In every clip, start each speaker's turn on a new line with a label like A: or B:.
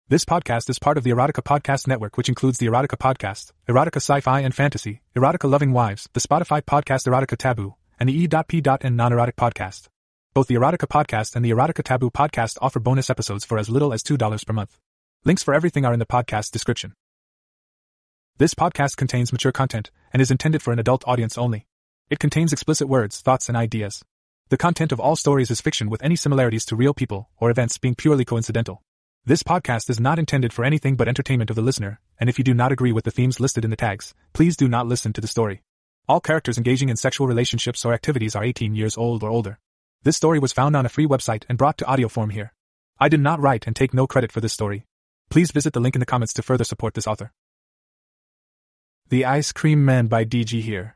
A: This podcast is part of the Erotica Podcast Network, which includes the Erotica Podcast, Erotica Sci-Fi and Fantasy, Erotica Loving Wives, the Spotify podcast Erotica Taboo, and the E.P.N Non-Erotic Podcast. Both the Erotica Podcast and the Erotica Taboo Podcast offer bonus episodes for as little as $2 per month. Links for everything are in the podcast description. This podcast contains mature content and is intended for an adult audience only. It contains explicit words, thoughts, and ideas. The content of all stories is fiction, with any similarities to real people or events being purely coincidental. This podcast is not intended for anything but entertainment of the listener, and if you do not agree with the themes listed in the tags, please do not listen to the story. All characters engaging in sexual relationships or activities are 18 years old or older. This story was found on a free website and brought to audio form here. I did not write and take no credit for this story. Please visit the link in the comments to further support this author. The Ice Cream Man by D.G. here.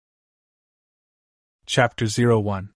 A: Chapter 01.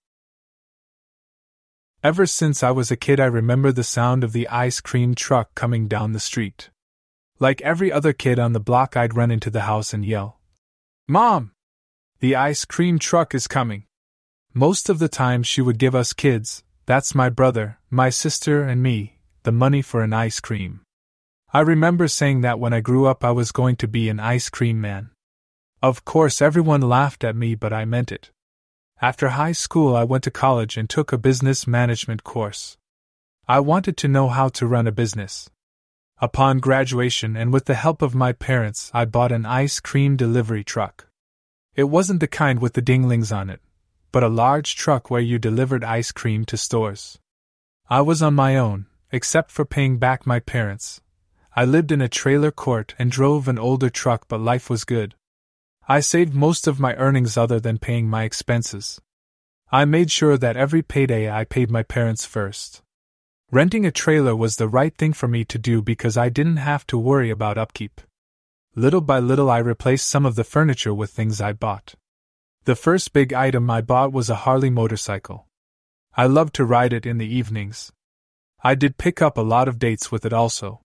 A: Ever since I was a kid, I remember the sound of the ice cream truck coming down the street. Like every other kid on the block, I'd run into the house and yell, "Mom! The ice cream truck is coming!" Most of the time she would give us kids, that's my brother, my sister, and me, the money for an ice cream. I remember saying that when I grew up I was going to be an ice cream man. Of course everyone laughed at me, but I meant it. After high school I went to college and took a business management course. I wanted to know how to run a business. Upon graduation and with the help of my parents, I bought an ice cream delivery truck. It wasn't the kind with the dinglings on it, but a large truck where you delivered ice cream to stores. I was on my own, except for paying back my parents. I lived in a trailer court and drove an older truck, but life was good. I saved most of my earnings other than paying my expenses. I made sure that every payday I paid my parents first. Renting a trailer was the right thing for me to do because I didn't have to worry about upkeep. Little by little I replaced some of the furniture with things I bought. The first big item I bought was a Harley motorcycle. I loved to ride it in the evenings. I did pick up a lot of dates with it also.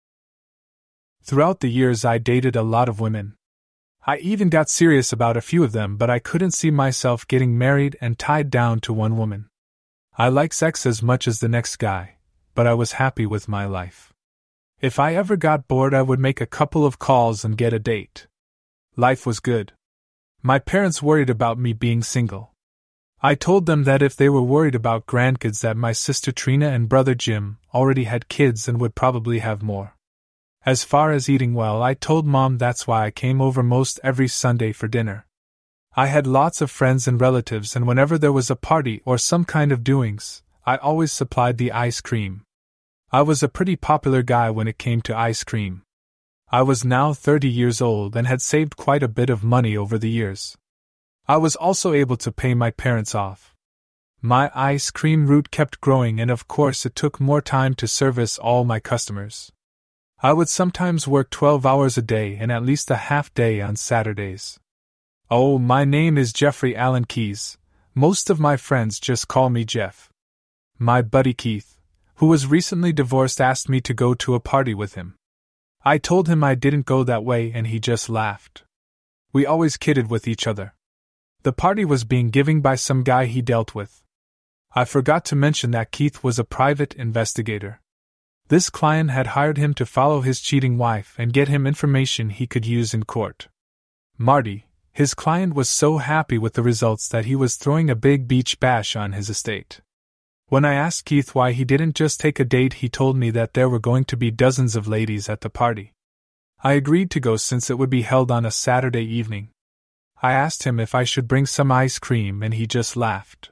A: Throughout the years I dated a lot of women. I even got serious about a few of them, but I couldn't see myself getting married and tied down to one woman. I like sex as much as the next guy, but I was happy with my life. If I ever got bored I would make a couple of calls and get a date. Life was good. My parents worried about me being single. I told them that if they were worried about grandkids that my sister Trina and brother Jim already had kids and would probably have more. As far as eating well, I told Mom that's why I came over most every Sunday for dinner. I had lots of friends and relatives, and whenever there was a party or some kind of doings, I always supplied the ice cream. I was a pretty popular guy when it came to ice cream. I was now 30 years old and had saved quite a bit of money over the years. I was also able to pay my parents off. My ice cream route kept growing, and of course it took more time to service all my customers. I would sometimes work 12 hours a day and at least a half day on Saturdays. Oh, my name is Jeffrey Allen Keys. Most of my friends just call me Jeff. My buddy Keith, who was recently divorced, asked me to go to a party with him. I told him I didn't go that way and he just laughed. We always kidded with each other. The party was being given by some guy he dealt with. I forgot to mention that Keith was a private investigator. This client had hired him to follow his cheating wife and get him information he could use in court. Marty, his client, was so happy with the results that he was throwing a big beach bash on his estate. When I asked Keith why he didn't just take a date, he told me that there were going to be dozens of ladies at the party. I agreed to go since it would be held on a Saturday evening. I asked him if I should bring some ice cream and he just laughed.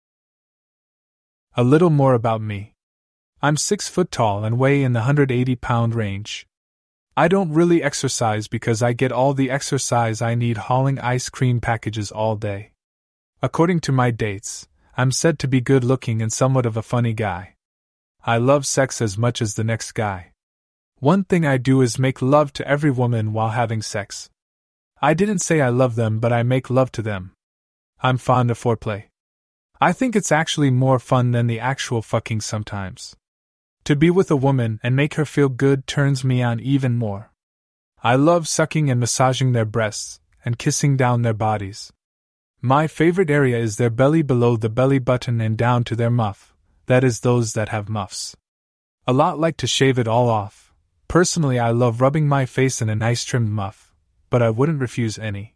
A: A little more about me. I'm 6 foot tall and weigh in the 180-pound range. I don't really exercise because I get all the exercise I need hauling ice cream packages all day. According to my dates, I'm said to be good-looking and somewhat of a funny guy. I love sex as much as the next guy. One thing I do is make love to every woman while having sex. I didn't say I love them, but I make love to them. I'm fond of foreplay. I think it's actually more fun than the actual fucking sometimes. To be with a woman and make her feel good turns me on even more. I love sucking and massaging their breasts and kissing down their bodies. My favorite area is their belly, below the belly button and down to their muff, that is, those that have muffs. A lot like to shave it all off, Personally, I love rubbing my face in a nice trimmed muff, but I wouldn't refuse any.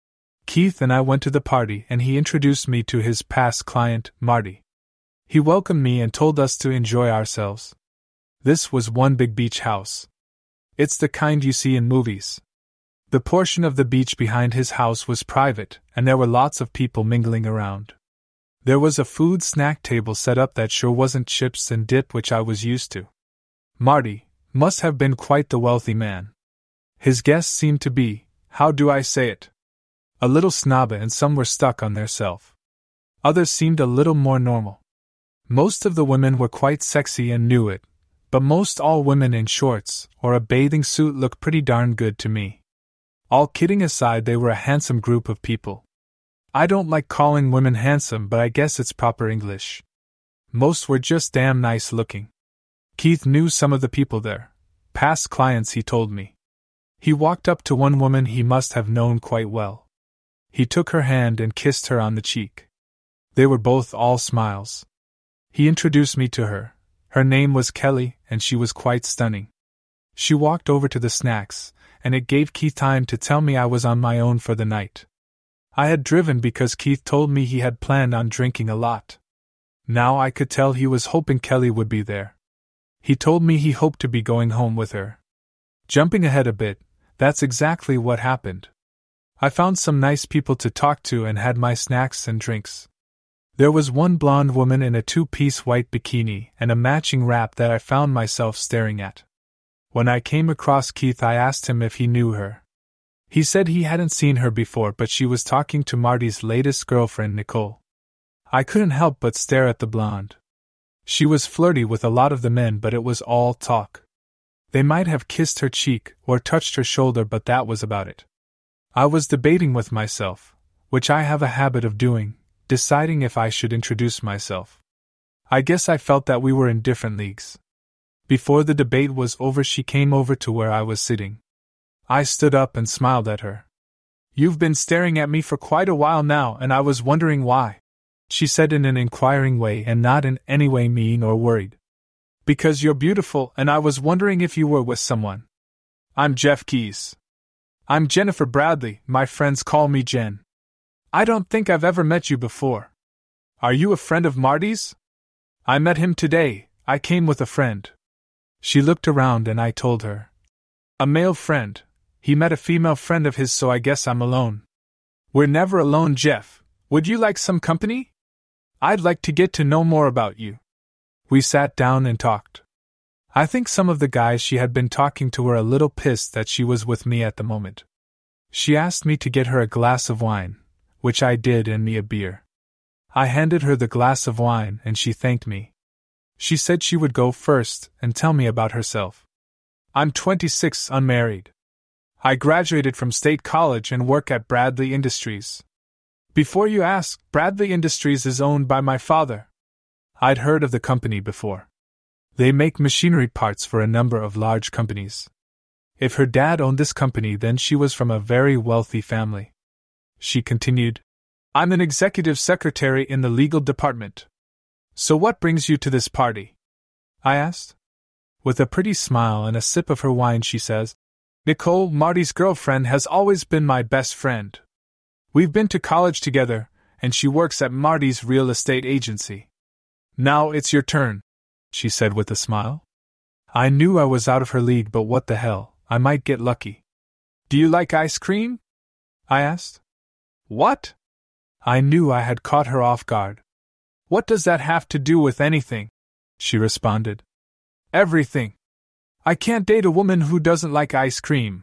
A: Keith and I went to the party and he introduced me to his past client, Marty. He welcomed me and told us to enjoy ourselves. This was one big beach house. It's the kind you see in movies. The portion of the beach behind his house was private, and there were lots of people mingling around. There was a food snack table set up that sure wasn't chips and dip which I was used to. Marty must have been quite the wealthy man. His guests seemed to be, how do I say it? A little snobby, and some were stuck on their self. Others seemed a little more normal. Most of the women were quite sexy and knew it, but most all women in shorts or a bathing suit looked pretty darn good to me. All kidding aside, they were a handsome group of people. I don't like calling women handsome, but I guess it's proper English. Most were just damn nice looking. Keith knew some of the people there. Past clients, he told me. He walked up to one woman he must have known quite well. He took her hand and kissed her on the cheek. They were both all smiles. He introduced me to her. Her name was Kelly, and she was quite stunning. She walked over to the snacks, and it gave Keith time to tell me I was on my own for the night. I had driven because Keith told me he had planned on drinking a lot. Now I could tell he was hoping Kelly would be there. He told me he hoped to be going home with her. Jumping ahead a bit, that's exactly what happened. I found some nice people to talk to and had my snacks and drinks. There was one blonde woman in a two-piece white bikini and a matching wrap that I found myself staring at. When I came across Keith, I asked him if he knew her. He said he hadn't seen her before, but she was talking to Marty's latest girlfriend, Nicole. I couldn't help but stare at the blonde. She was flirty with a lot of the men, but it was all talk. They might have kissed her cheek or touched her shoulder, but that was about it. I was debating with myself, which I have a habit of doing, deciding if I should introduce myself. I guess I felt that we were in different leagues. Before the debate was over, she came over to where I was sitting. I stood up and smiled at her. "You've been staring at me for quite a while now, and I was wondering why," she said in an inquiring way and not in any way mean or worried. "Because you're beautiful, and I was wondering if you were with someone. I'm Jeff Keyes. I'm Jennifer Bradley, my friends call me Jen. I don't think I've ever met you before. Are you a friend of Marty's?" "I met him today, I came with a friend." She looked around and I told her. "A male friend. He met a female friend of his, so I guess I'm alone." "We're never alone, Jeff. Would you like some company? I'd like to get to know more about you." We sat down and talked. I think some of the guys she had been talking to were a little pissed that she was with me at the moment. She asked me to get her a glass of wine, which I did, and me a beer. I handed her the glass of wine and she thanked me. She said she would go first and tell me about herself. "I'm 26, unmarried. I graduated from State College and work at Bradley Industries." "Before you ask, Bradley Industries is owned by my father." I'd heard of the company before. They make machinery parts for a number of large companies. If her dad owned this company, then she was from a very wealthy family. She continued, "I'm an executive secretary in the legal department." "So what brings you to this party?" I asked. With a pretty smile and a sip of her wine, she says, "Nicole, Marty's girlfriend, has always been my best friend. We've been to college together, and she works at Marty's real estate agency. Now it's your turn," she said with a smile. I knew I was out of her league, but what the hell, I might get lucky. "Do you like ice cream?" I asked. "What?" I knew I had caught her off guard. "What does that have to do with anything?" she responded. "Everything. I can't date a woman who doesn't like ice cream."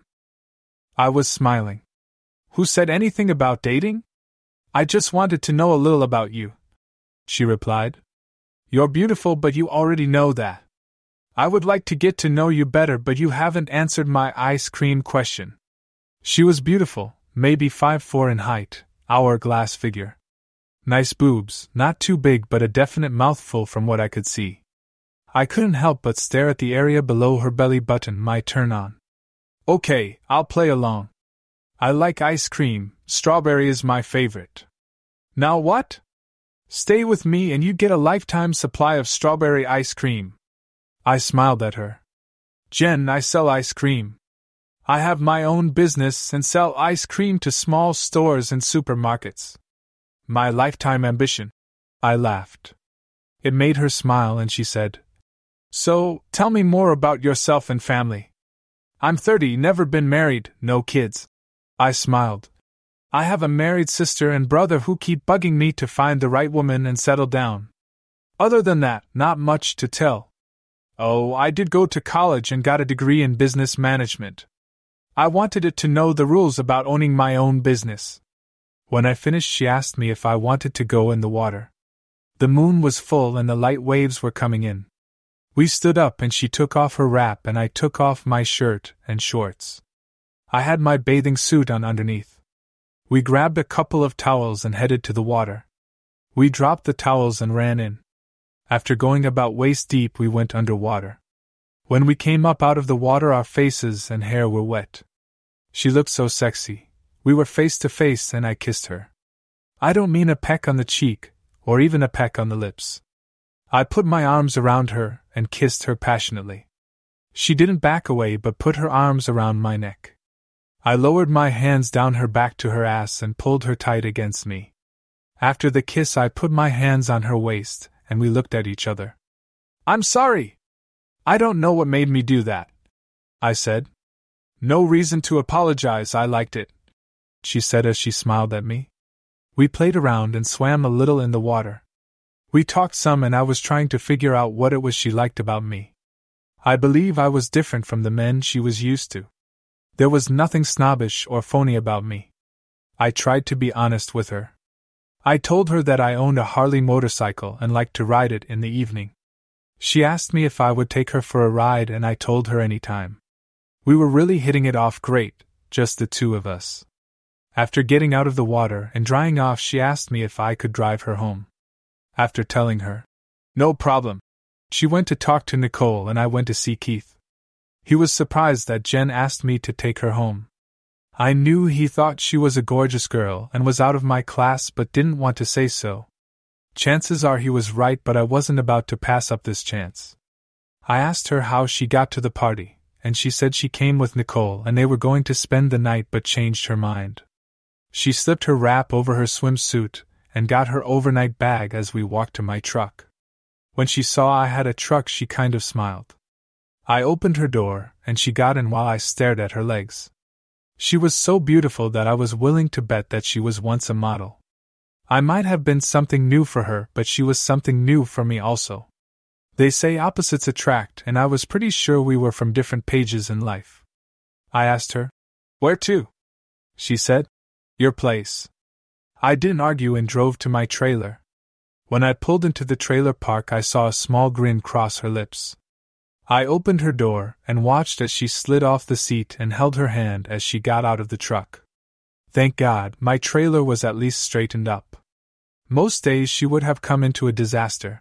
A: I was smiling. "Who said anything about dating? I just wanted to know a little about you," she replied. "You're beautiful, but you already know that. I would like to get to know you better, but you haven't answered my ice cream question." She was beautiful, maybe 5'4" in height, hourglass figure. Nice boobs, not too big but a definite mouthful from what I could see. I couldn't help but stare at the area below her belly button. My turn on. "Okay, I'll play along. I like ice cream, strawberry is my favorite." "Now what?" "Stay with me and you get a lifetime supply of strawberry ice cream." I smiled at her. Jen, I sell ice cream. I have my own business and sell ice cream to small stores and supermarkets. My lifetime ambition. I laughed. It made her smile and she said, So, tell me more about yourself and family. I'm 30, never been married, no kids. I smiled. I have a married sister and brother who keep bugging me to find the right woman and settle down. Other than that, not much to tell. Oh, I did go to college and got a degree in business management. I wanted it to know the rules about owning my own business. When I finished, she asked me if I wanted to go in the water. The moon was full and the light waves were coming in. We stood up and she took off her wrap and I took off my shirt and shorts. I had my bathing suit on underneath. We grabbed a couple of towels and headed to the water. We dropped the towels and ran in. After going about waist deep, we went underwater. When we came up out of the water, our faces and hair were wet. She looked so sexy. We were face to face and I kissed her. I don't mean a peck on the cheek, or even a peck on the lips. I put my arms around her and kissed her passionately. She didn't back away but put her arms around my neck. I lowered my hands down her back to her ass and pulled her tight against me. After the kiss, I put my hands on her waist and we looked at each other. I'm sorry. I don't know what made me do that, I said. No reason to apologize, I liked it, she said as she smiled at me. We played around and swam a little in the water. We talked some and I was trying to figure out what it was she liked about me. I believe I was different from the men she was used to. There was nothing snobbish or phony about me. I tried to be honest with her. I told her that I owned a Harley motorcycle and liked to ride it in the evening. She asked me if I would take her for a ride and I told her anytime. We were really hitting it off great, just the two of us. After getting out of the water and drying off, she asked me if I could drive her home. After telling her, no problem, she went to talk to Nicole and I went to see Keith. He was surprised that Jen asked me to take her home. I knew he thought she was a gorgeous girl and was out of my class but didn't want to say so. Chances are he was right, but I wasn't about to pass up this chance. I asked her how she got to the party, and she said she came with Nicole and they were going to spend the night but changed her mind. She slipped her wrap over her swimsuit and got her overnight bag as we walked to my truck. When she saw I had a truck, she kind of smiled. I opened her door and she got in while I stared at her legs. She was so beautiful that I was willing to bet that she was once a model. I might have been something new for her, but she was something new for me also. They say opposites attract, and I was pretty sure we were from different pages in life. I asked her, "Where to?" She said, "Your place." I didn't argue and drove to my trailer. When I pulled into the trailer park, I saw a small grin cross her lips. I opened her door and watched as she slid off the seat and held her hand as she got out of the truck. Thank God, my trailer was at least straightened up. Most days she would have come into a disaster.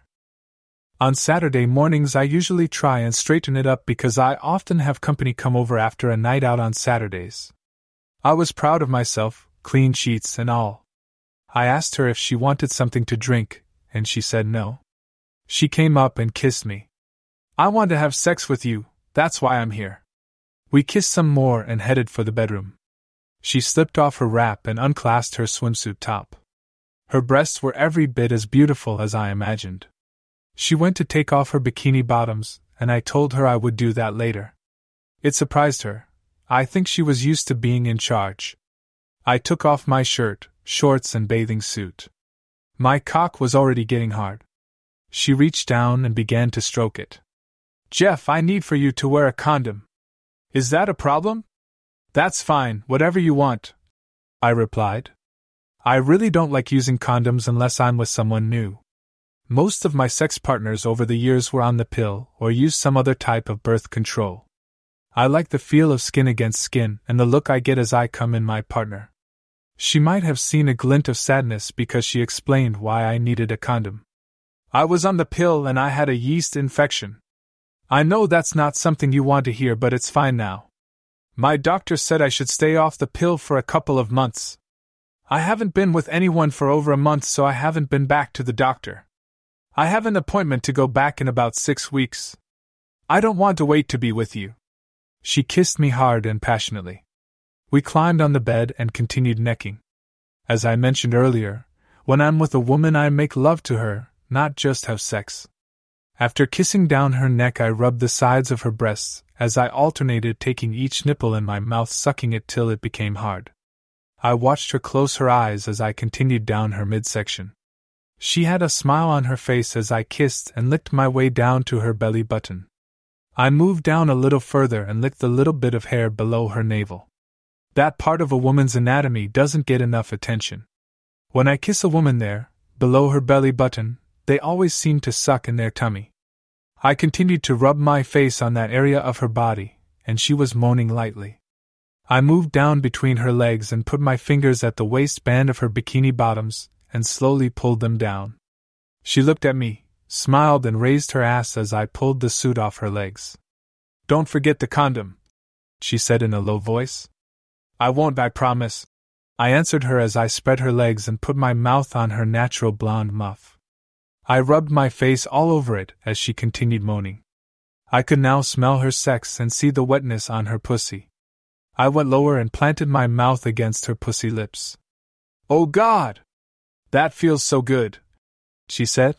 A: On Saturday mornings I usually try and straighten it up because I often have company come over after a night out on Saturdays. I was proud of myself, clean sheets and all. I asked her if she wanted something to drink, and she said no. She came up and kissed me. "I want to have sex with you, that's why I'm here." We kissed some more and headed for the bedroom. She slipped off her wrap and unclasped her swimsuit top. Her breasts were every bit as beautiful as I imagined. She went to take off her bikini bottoms, and I told her I would do that later. It surprised her. I think she was used to being in charge. I took off my shirt, shorts and bathing suit. My cock was already getting hard. She reached down and began to stroke it. "Jeff, I need for you to wear a condom." "Is that a problem?" "That's fine, whatever you want," I replied. I really don't like using condoms unless I'm with someone new. Most of my sex partners over the years were on the pill or used some other type of birth control. I like the feel of skin against skin and the look I get as I come in my partner. She might have seen a glint of sadness because she explained why I needed a condom. "I was on the pill and I had a yeast infection." "I know that's not something you want to hear, but it's fine now. My doctor said I should stay off the pill for a couple of months. I haven't been with anyone for over a month, so I haven't been back to the doctor. I have an appointment to go back in about 6 weeks. I don't want to wait to be with you." She kissed me hard and passionately. We climbed on the bed and continued necking. As I mentioned earlier, when I'm with a woman I make love to her, not just have sex. After kissing down her neck I rubbed the sides of her breasts, as I alternated taking each nipple in my mouth sucking it till it became hard. I watched her close her eyes as I continued down her midsection. She had a smile on her face as I kissed and licked my way down to her belly button. I moved down a little further and licked the little bit of hair below her navel. That part of a woman's anatomy doesn't get enough attention. When I kiss a woman there, below her belly button, they always seem to suck in their tummy. I continued to rub my face on that area of her body, and she was moaning lightly. I moved down between her legs and put my fingers at the waistband of her bikini bottoms, and slowly pulled them down. She looked at me, smiled and raised her ass as I pulled the suit off her legs. "Don't forget the condom," she said in a low voice. "I won't, I promise," I answered her as I spread her legs and put my mouth on her natural blonde muff. I rubbed my face all over it as she continued moaning. I could now smell her sex and see the wetness on her pussy. I went lower and planted my mouth against her pussy lips. "Oh God! That feels so good," she said.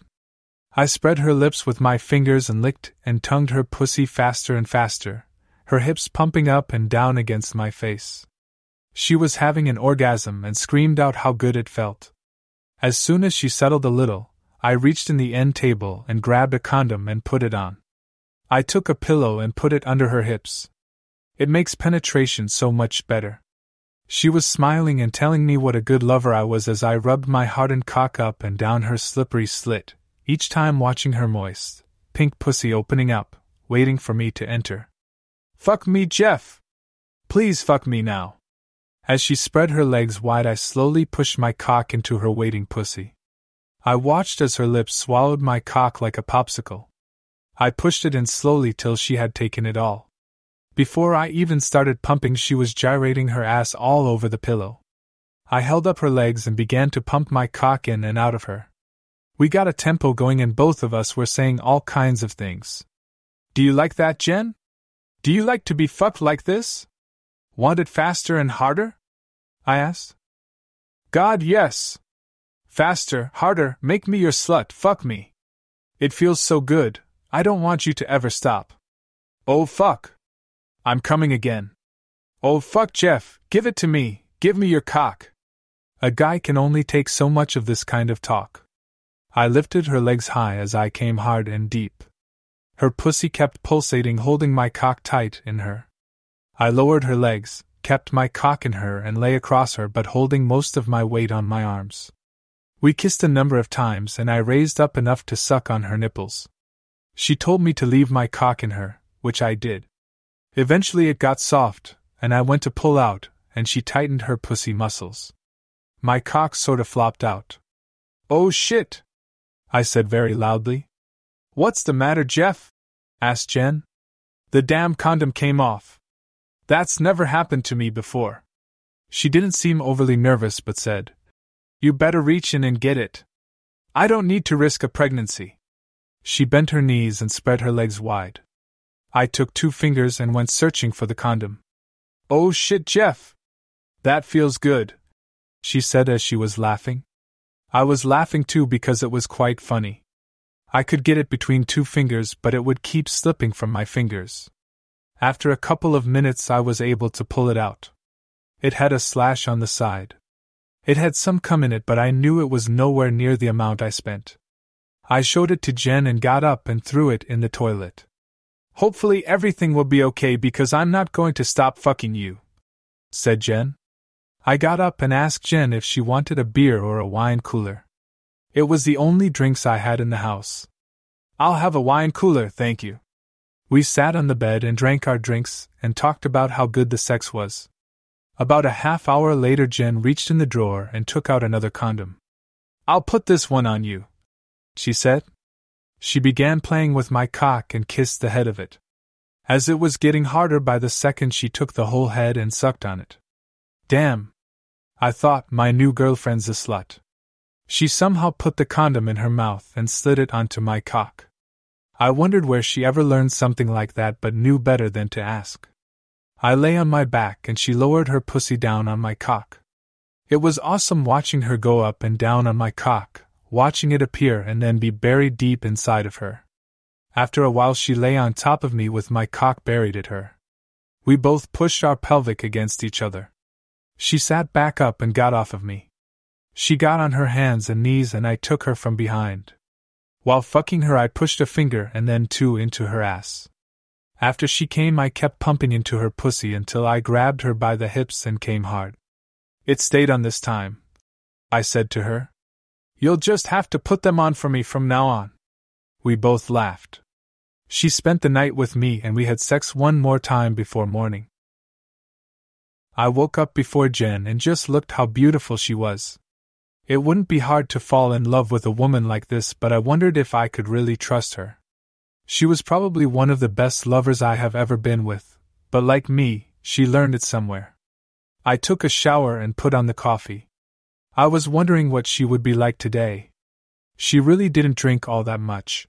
A: I spread her lips with my fingers and licked and tongued her pussy faster and faster, her hips pumping up and down against my face. She was having an orgasm and screamed out how good it felt. As soon as she settled a little, I reached in the end table and grabbed a condom and put it on. I took a pillow and put it under her hips. It makes penetration so much better. She was smiling and telling me what a good lover I was as I rubbed my hardened cock up and down her slippery slit, each time watching her moist, pink pussy opening up, waiting for me to enter. "Fuck me, Jeff! Please fuck me now!" As she spread her legs wide I slowly pushed my cock into her waiting pussy. I watched as her lips swallowed my cock like a popsicle. I pushed it in slowly till she had taken it all. Before I even started pumping she was gyrating her ass all over the pillow. I held up her legs and began to pump my cock in and out of her. We got a tempo going and both of us were saying all kinds of things. "Do you like that, Jen? Do you like to be fucked like this? Want it faster and harder?" I asked. "God, yes. Faster, harder, make me your slut, fuck me. It feels so good, I don't want you to ever stop. Oh fuck. I'm coming again. Oh fuck, Jeff, give it to me, give me your cock." A guy can only take so much of this kind of talk. I lifted her legs high as I came hard and deep. Her pussy kept pulsating, holding my cock tight in her. I lowered her legs, kept my cock in her and lay across her but holding most of my weight on my arms. We kissed a number of times and I raised up enough to suck on her nipples. She told me to leave my cock in her, which I did. Eventually it got soft, and I went to pull out, and she tightened her pussy muscles. My cock sort of flopped out. "Oh shit!" I said very loudly. "What's the matter, Jeff?" asked Jen. "The damn condom came off. That's never happened to me before." She didn't seem overly nervous but said, "You better reach in and get it. I don't need to risk a pregnancy." She bent her knees and spread her legs wide. I took 2 fingers and went searching for the condom. "Oh shit, Jeff! That feels good," she said as she was laughing. I was laughing too because it was quite funny. I could get it between 2 fingers but it would keep slipping from my fingers. After a couple of minutes I was able to pull it out. It had a slash on the side. It had some cum in it but I knew it was nowhere near the amount I spent. I showed it to Jen and got up and threw it in the toilet. "Hopefully everything will be okay because I'm not going to stop fucking you," said Jen. I got up and asked Jen if she wanted a beer or a wine cooler. It was the only drinks I had in the house. "I'll have a wine cooler, thank you." We sat on the bed and drank our drinks and talked about how good the sex was. About a half hour later Jen reached in the drawer and took out another condom. "I'll put this one on you," she said. She began playing with my cock and kissed the head of it. As it was getting harder by the second she took the whole head and sucked on it. Damn. I thought, my new girlfriend's a slut. She somehow put the condom in her mouth and slid it onto my cock. I wondered where she ever learned something like that but knew better than to ask. I lay on my back and she lowered her pussy down on my cock. It was awesome watching her go up and down on my cock, watching it appear and then be buried deep inside of her. After a while she lay on top of me with my cock buried at her. We both pushed our pelvic against each other. She sat back up and got off of me. She got on her hands and knees and I took her from behind. While fucking her I pushed a finger and then two into her ass. After she came I kept pumping into her pussy until I grabbed her by the hips and came hard. It stayed on this time. I said to her, "You'll just have to put them on for me from now on." We both laughed. She spent the night with me and we had sex one more time before morning. I woke up before Jen and just looked how beautiful she was. It wouldn't be hard to fall in love with a woman like this, but I wondered if I could really trust her. She was probably one of the best lovers I have ever been with, but like me, she learned it somewhere. I took a shower and put on the coffee. I was wondering what she would be like today. She really didn't drink all that much.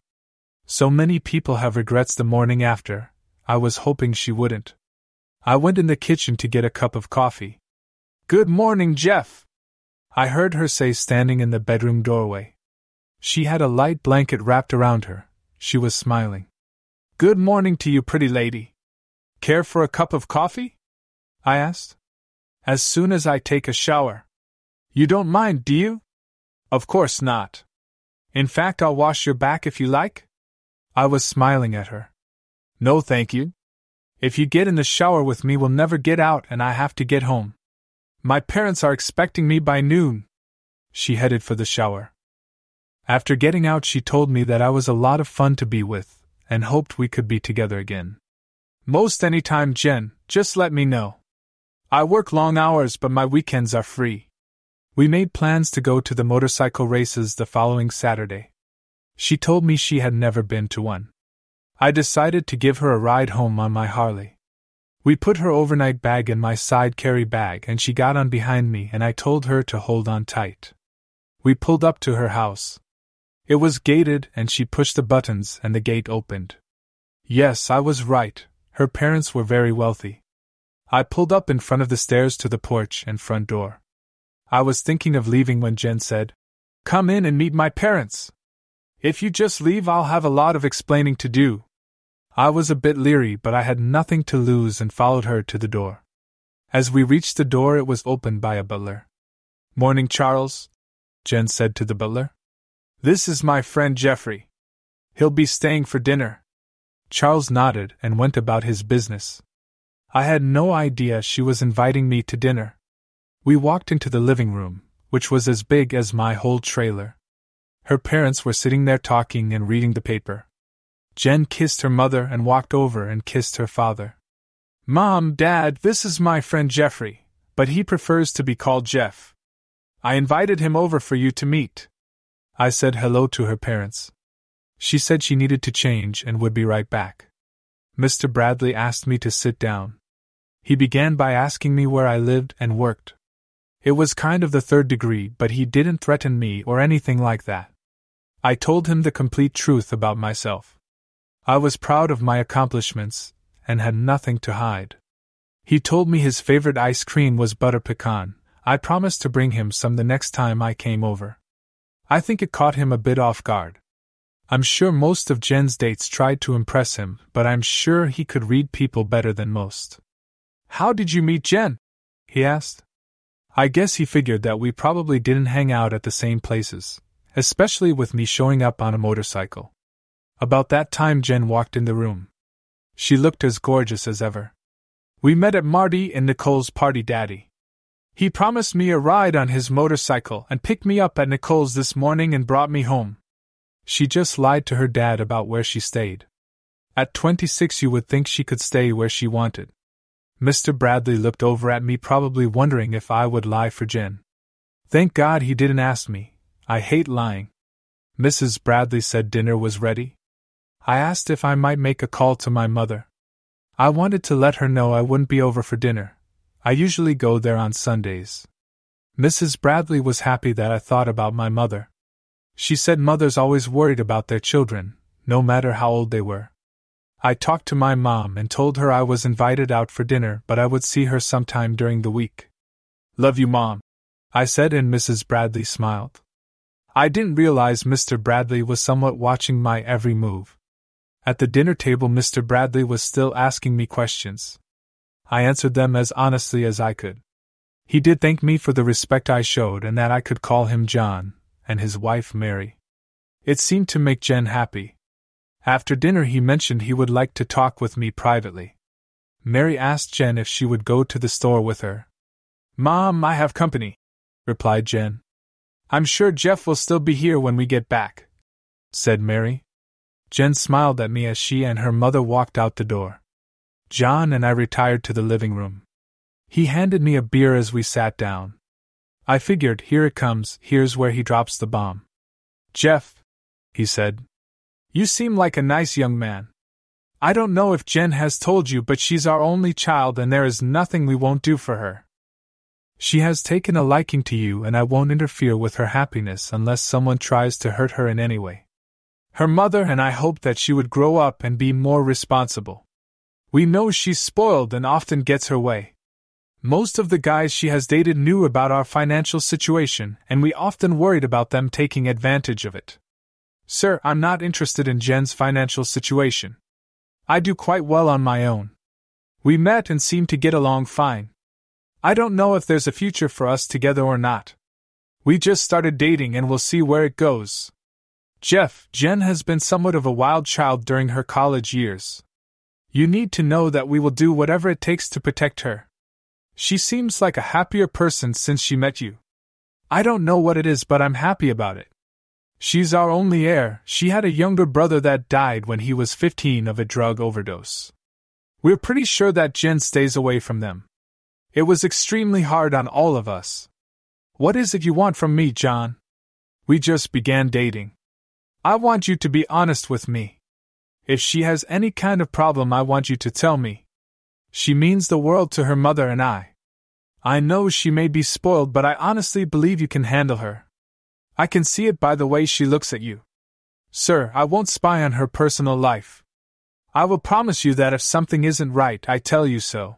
A: So many people have regrets the morning after. I was hoping she wouldn't. I went in the kitchen to get a cup of coffee. "Good morning, Jeff," I heard her say standing in the bedroom doorway. She had a light blanket wrapped around her. She was smiling. "Good morning to you, pretty lady. Care for a cup of coffee?" I asked. "As soon as I take a shower." "You don't mind, do you?" "Of course not. In fact, I'll wash your back if you like." I was smiling at her. "No, thank you. If you get in the shower with me, we'll never get out and I have to get home. My parents are expecting me by noon." She headed for the shower. After getting out, she told me that I was a lot of fun to be with, and hoped we could be together again. "Most any time, Jen, just let me know. I work long hours, but my weekends are free." We made plans to go to the motorcycle races the following Saturday. She told me she had never been to one. I decided to give her a ride home on my Harley. We put her overnight bag in my side carry bag and she got on behind me and I told her to hold on tight. We pulled up to her house. It was gated and she pushed the buttons and the gate opened. Yes, I was right. Her parents were very wealthy. I pulled up in front of the stairs to the porch and front door. I was thinking of leaving when Jen said, "Come in and meet my parents. If you just leave, I'll have a lot of explaining to do." I was a bit leery, but I had nothing to lose and followed her to the door. As we reached the door, it was opened by a butler. "Morning, Charles," Jen said to the butler. "This is my friend Jeffrey. He'll be staying for dinner." Charles nodded and went about his business. I had no idea she was inviting me to dinner. We walked into the living room, which was as big as my whole trailer. Her parents were sitting there talking and reading the paper. Jen kissed her mother and walked over and kissed her father. "Mom, Dad, this is my friend Jeffrey, but he prefers to be called Jeff. I invited him over for you to meet." I said hello to her parents. She said she needed to change and would be right back. Mr. Bradley asked me to sit down. He began by asking me where I lived and worked. It was kind of the third degree, but he didn't threaten me or anything like that. I told him the complete truth about myself. I was proud of my accomplishments, and had nothing to hide. He told me his favorite ice cream was butter pecan. I promised to bring him some the next time I came over. I think it caught him a bit off guard. I'm sure most of Jen's dates tried to impress him, but I'm sure he could read people better than most. "How did you meet Jen?" he asked. I guess he figured that we probably didn't hang out at the same places, especially with me showing up on a motorcycle. About that time Jen walked in the room. She looked as gorgeous as ever. "We met at Marty and Nicole's party, Daddy. He promised me a ride on his motorcycle and picked me up at Nicole's this morning and brought me home." She just lied to her dad about where she stayed. At 26 you would think she could stay where she wanted. Mr. Bradley looked over at me, probably wondering if I would lie for Jen. Thank God he didn't ask me. I hate lying. Mrs. Bradley said dinner was ready. I asked if I might make a call to my mother. I wanted to let her know I wouldn't be over for dinner. I usually go there on Sundays. Mrs. Bradley was happy that I thought about my mother. She said mothers always worried about their children, no matter how old they were. I talked to my mom and told her I was invited out for dinner, but I would see her sometime during the week. Love you, Mom, I said, and Mrs. Bradley smiled. I didn't realize Mr. Bradley was somewhat watching my every move. At the dinner table, Mr. Bradley was still asking me questions. I answered them as honestly as I could. He did thank me for the respect I showed and that I could call him John, and his wife Mary. It seemed to make Jen happy. After dinner he mentioned he would like to talk with me privately. Mary asked Jen if she would go to the store with her. Mom, I have company, replied Jen. I'm sure Jeff will still be here when we get back, said Mary. Jen smiled at me as she and her mother walked out the door. John and I retired to the living room. He handed me a beer as we sat down. I figured, here it comes, here's where he drops the bomb. Jeff, he said, you seem like a nice young man. I don't know if Jen has told you, but she's our only child and there is nothing we won't do for her. She has taken a liking to you and I won't interfere with her happiness unless someone tries to hurt her in any way. Her mother and I hoped that she would grow up and be more responsible. We know she's spoiled and often gets her way. Most of the guys she has dated knew about our financial situation, and we often worried about them taking advantage of it. Sir, I'm not interested in Jen's financial situation. I do quite well on my own. We met and seemed to get along fine. I don't know if there's a future for us together or not. We just started dating and we'll see where it goes. Jeff, Jen has been somewhat of a wild child during her college years. You need to know that we will do whatever it takes to protect her. She seems like a happier person since she met you. I don't know what it is, but I'm happy about it. She's our only heir. She had a younger brother that died when he was 15 of a drug overdose. We're pretty sure that Jen stays away from them. It was extremely hard on all of us. What is it you want from me, John? We just began dating. I want you to be honest with me. If she has any kind of problem, I want you to tell me. She means the world to her mother and I. I know she may be spoiled, but I honestly believe you can handle her. I can see it by the way she looks at you. Sir, I won't spy on her personal life. I will promise you that if something isn't right, I tell you so.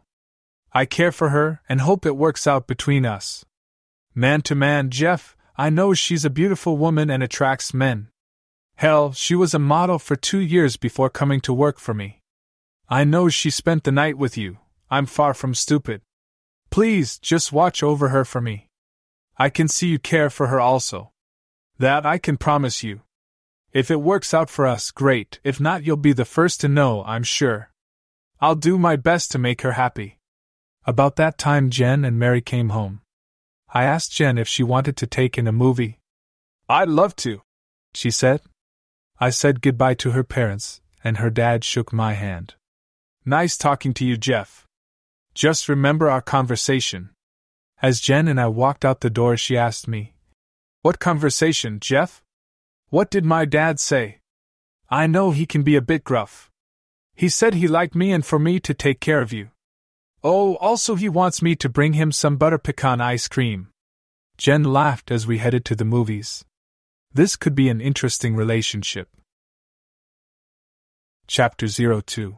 A: I care for her and hope it works out between us. Man to man, Jeff, I know she's a beautiful woman and attracts men. Hell, she was a model for 2 years before coming to work for me. I know she spent the night with you. I'm far from stupid. Please, just watch over her for me. I can see you care for her also. That I can promise you. If it works out for us, great. If not, you'll be the first to know, I'm sure. I'll do my best to make her happy. About that time, Jen and Mary came home. I asked Jen if she wanted to take in a movie. I'd love to, she said. I said goodbye to her parents, and her dad shook my hand. Nice talking to you, Jeff. Just remember our conversation. As Jen and I walked out the door, she asked me, What conversation, Jeff? What did my dad say? I know he can be a bit gruff. He said he liked me and for me to take care of you. Oh, also he wants me to bring him some butter pecan ice cream. Jen laughed as we headed to the movies. This could be an interesting relationship. Chapter 02.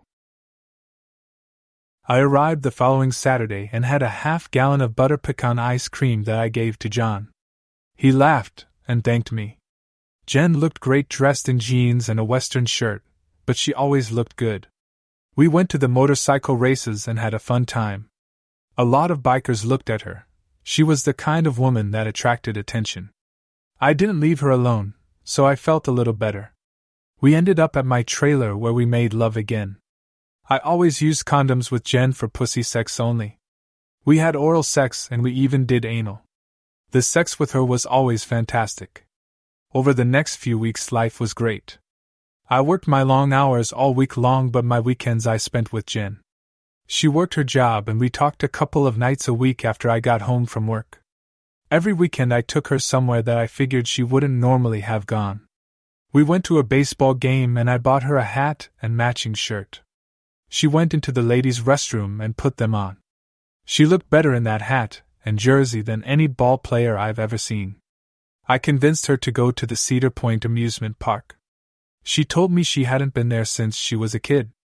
A: I arrived the following Saturday and had a half-gallon of butter pecan ice cream that I gave to John. He laughed and thanked me. Jen looked great dressed in jeans and a western shirt, but she always looked good. We went to the motorcycle races and had a fun time. A lot of bikers looked at her. She was the kind of woman that attracted attention. I didn't leave her alone, so I felt a little better. We ended up at my trailer where we made love again. I always used condoms with Jen for pussy sex only. We had oral sex and we even did anal. The sex with her was always fantastic. Over the next few weeks, life was great. I worked my long hours all week long, but my weekends I spent with Jen. She worked her job and we talked a couple of nights a week after I got home from work. Every weekend I took her somewhere that I figured she wouldn't normally have gone. We went to a baseball game and I bought her a hat and matching shirt. She went into the ladies' restroom and put them on. She looked better in that hat and jersey than any ball player I've ever seen. I convinced her to go to the Cedar Point amusement park. She told me she hadn't been there since she was a kid.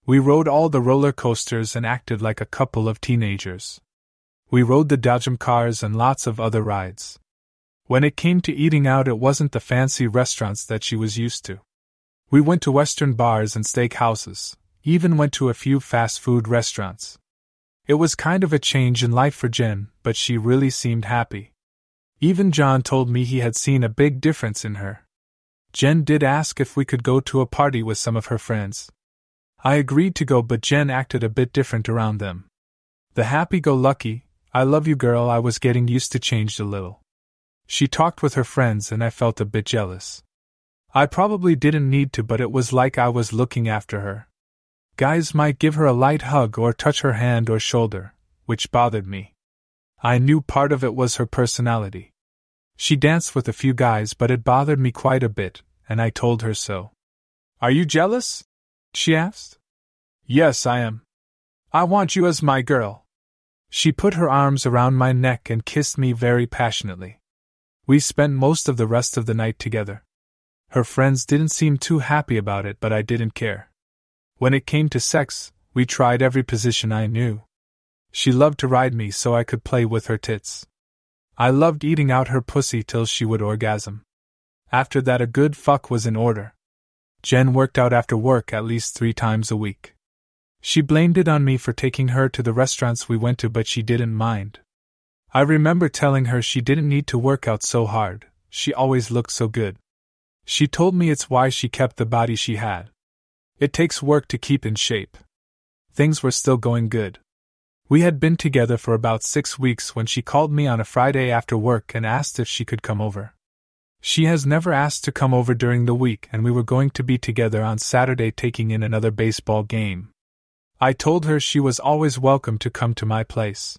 A: We rode all the roller coasters and acted like a couple of teenagers. We rode the Dodgem cars and lots of other rides. When it came to eating out, it wasn't the fancy restaurants that she was used to. We went to Western bars and steak houses, even went to a few fast food restaurants. It was kind of a change in life for Jen, but she really seemed happy. Even John told me he had seen a big difference in her. Jen did ask if we could go to a party with some of her friends. I agreed to go, but Jen acted a bit different around them. The happy-go-lucky, I love you girl I was getting used to changed a little. She talked with her friends and I felt a bit jealous. I probably didn't need to, but it was like I was looking after her. Guys might give her a light hug or touch her hand or shoulder, which bothered me. I knew part of it was her personality. She danced with a few guys, but it bothered me quite a bit, and I told her so. Are you jealous? She asked. Yes, I am. I want you as my girl. She put her arms around my neck and kissed me very passionately. We spent most of the rest of the night together. Her friends didn't seem too happy about it, but I didn't care. When it came to sex, we tried every position I knew. She loved to ride me so I could play with her tits. I loved eating out her pussy till she would orgasm. After that, a good fuck was in order. Jen worked out after work at least 3 times a week. She blamed it on me for taking her to the restaurants we went to, but she didn't mind. I remember telling her she didn't need to work out so hard, she always looked so good. She told me it's why she kept the body she had. It takes work to keep in shape. Things were still going good. We had been together for about 6 weeks when she called me on a Friday after work and asked if she could come over. She has never asked to come over during the week, and we were going to be together on Saturday taking in another baseball game. I told her she was always welcome to come to my place.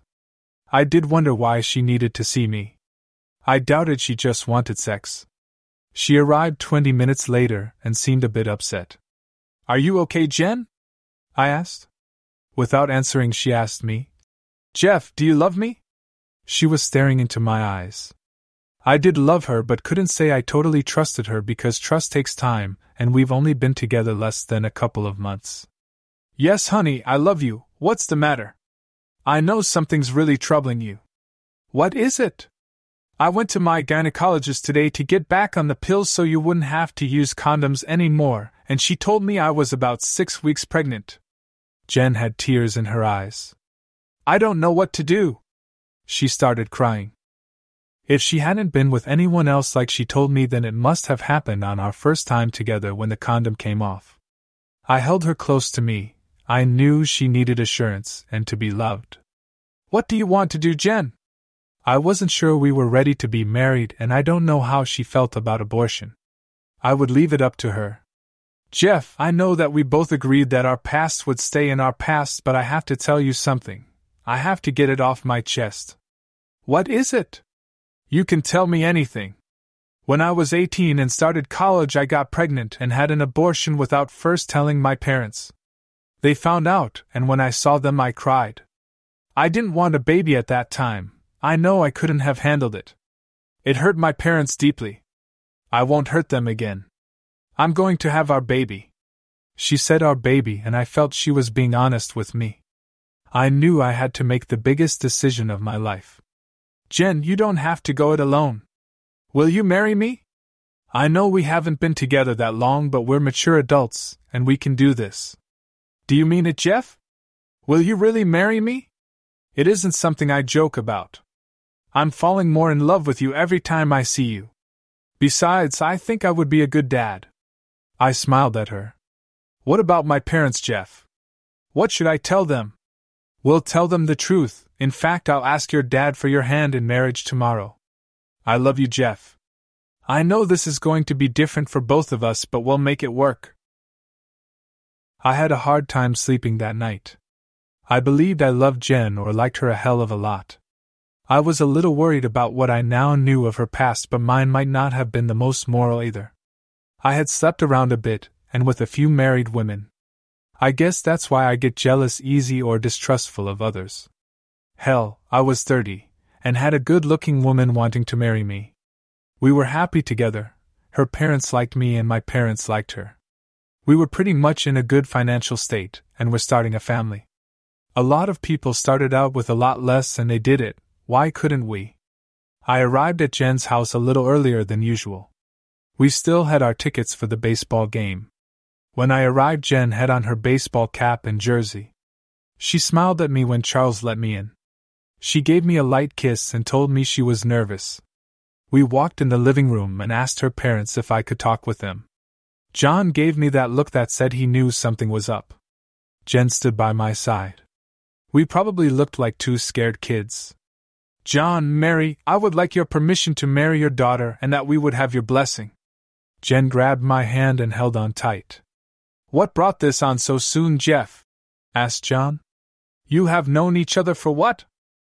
A: I did wonder why she needed to see me. I doubted she just wanted sex. She arrived 20 minutes later and seemed a bit upset. Are you okay, Jen? I asked. Without answering, she asked me, Jeff, do you love me? She was staring into my eyes. I did love her, but couldn't say I totally trusted her because trust takes time, and we've only been together less than a couple of months. Yes, honey, I love you. What's the matter? I know something's really troubling you. What is it? I went to my gynecologist today to get back on the pills so you wouldn't have to use condoms anymore, and she told me I was about 6 weeks pregnant. Jen had tears in her eyes. I don't know what to do. She started crying. If she hadn't been with anyone else like she told me, then it must have happened on our first time together when the condom came off. I held her close to me. I knew she needed assurance and to be loved. What do you want to do, Jen? I wasn't sure we were ready to be married, and I don't know how she felt about abortion. I would leave it up to her. Jeff, I know that we both agreed that our past would stay in our past, but I have to tell you something. I have to get it off my chest. What is it? You can tell me anything. When I was 18 and started college, I got pregnant and had an abortion without first telling my parents. They found out, and when I saw them, I cried. I didn't want a baby at that time. I know I couldn't have handled it. It hurt my parents deeply. I won't hurt them again. I'm going to have our baby. She said our baby, and I felt she was being honest with me. I knew I had to make the biggest decision of my life. Jen, you don't have to go it alone. Will you marry me? I know we haven't been together that long, but we're mature adults, and we can do this. Do you mean it, Jeff? Will you really marry me? It isn't something I joke about. I'm falling more in love with you every time I see you. Besides, I think I would be a good dad. I smiled at her. What about my parents, Jeff? What should I tell them? We'll tell them the truth. In fact, I'll ask your dad for your hand in marriage tomorrow. I love you, Jeff. I know this is going to be different for both of us, but we'll make it work. I had a hard time sleeping that night. I believed I loved Jen or liked her a hell of a lot. I was a little worried about what I now knew of her past, but mine might not have been the most moral either. I had slept around a bit, and with a few married women. I guess that's why I get jealous easy or distrustful of others. Hell, I was 30, and had a good-looking woman wanting to marry me. We were happy together. Her parents liked me and my parents liked her. We were pretty much in a good financial state, and we're starting a family. A lot of people started out with a lot less and they did it, why couldn't we? I arrived at Jen's house a little earlier than usual. We still had our tickets for the baseball game. When I arrived, Jen had on her baseball cap and jersey. She smiled at me when Charles let me in. She gave me a light kiss and told me she was nervous. We walked in the living room and asked her parents if I could talk with them. John gave me that look that said he knew something was up. Jen stood by my side. We probably looked like two scared kids. John, Mary, I would like your permission to marry your daughter and that we would have your blessing. Jen grabbed my hand and held on tight. What brought this on so soon, Jeff? Asked John. You have known each other for what?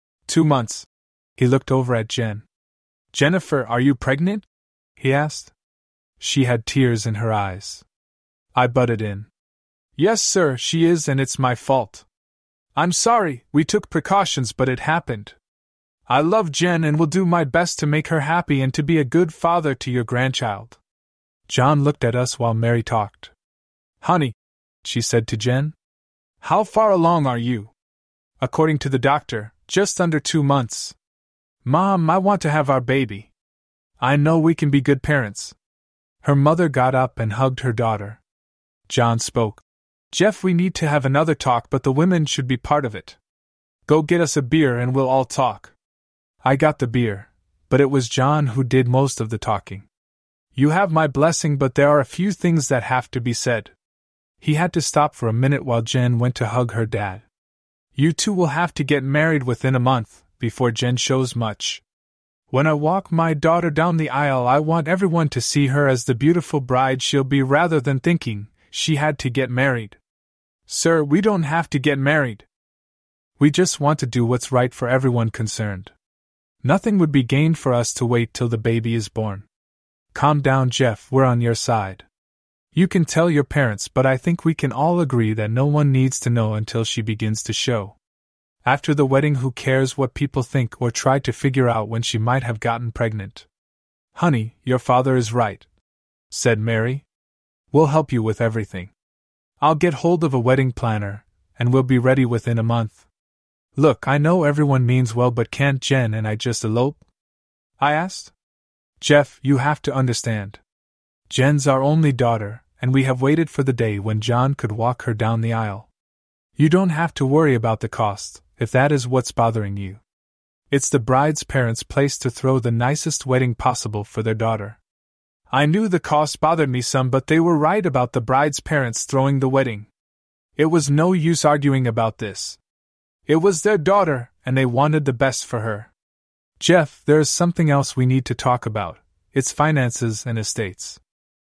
A: 2 months. He looked over at Jen. Jennifer, are you pregnant? He asked. She had tears in her eyes. I butted in. Yes, sir, she is, and it's my fault. I'm sorry, we took precautions, but it happened. I love Jen and will do my best to make her happy and to be a good father to your grandchild. John looked at us while Mary talked. Honey, she said to Jen, how far along are you? According to the doctor, just under 2 months. Mom, I want to have our baby. I know we can be good parents. Her mother got up and hugged her daughter. John spoke. Jeff, we need to have another talk, but the women should be part of it. Go get us a beer and we'll all talk. I got the beer, but it was John who did most of the talking. You have my blessing, but there are a few things that have to be said. He had to stop for a minute while Jen went to hug her dad. You two will have to get married within a month, before Jen shows much. When I walk my daughter down the aisle, I want everyone to see her as the beautiful bride she'll be rather than thinking she had to get married. Sir, we don't have to get married. We just want to do what's right for everyone concerned. Nothing would be gained for us to wait till the baby is born. Calm down, Jeff, we're on your side. You can tell your parents, but I think we can all agree that no one needs to know until she begins to show. After the wedding, who cares what people think or try to figure out when she might have gotten pregnant? Honey, your father is right, said Mary. We'll help you with everything. I'll get hold of a wedding planner, and we'll be ready within a month. Look, I know everyone means well, but can't Jen and I just elope? I asked. Jeff, you have to understand. Jen's our only daughter, and we have waited for the day when John could walk her down the aisle. You don't have to worry about the cost, if that is what's bothering you. It's the bride's parents' place to throw the nicest wedding possible for their daughter. I knew the cost bothered me some, but they were right about the bride's parents throwing the wedding. It was no use arguing about this. It was their daughter, and they wanted the best for her. Jeff, there is something else we need to talk about. It's finances and estates.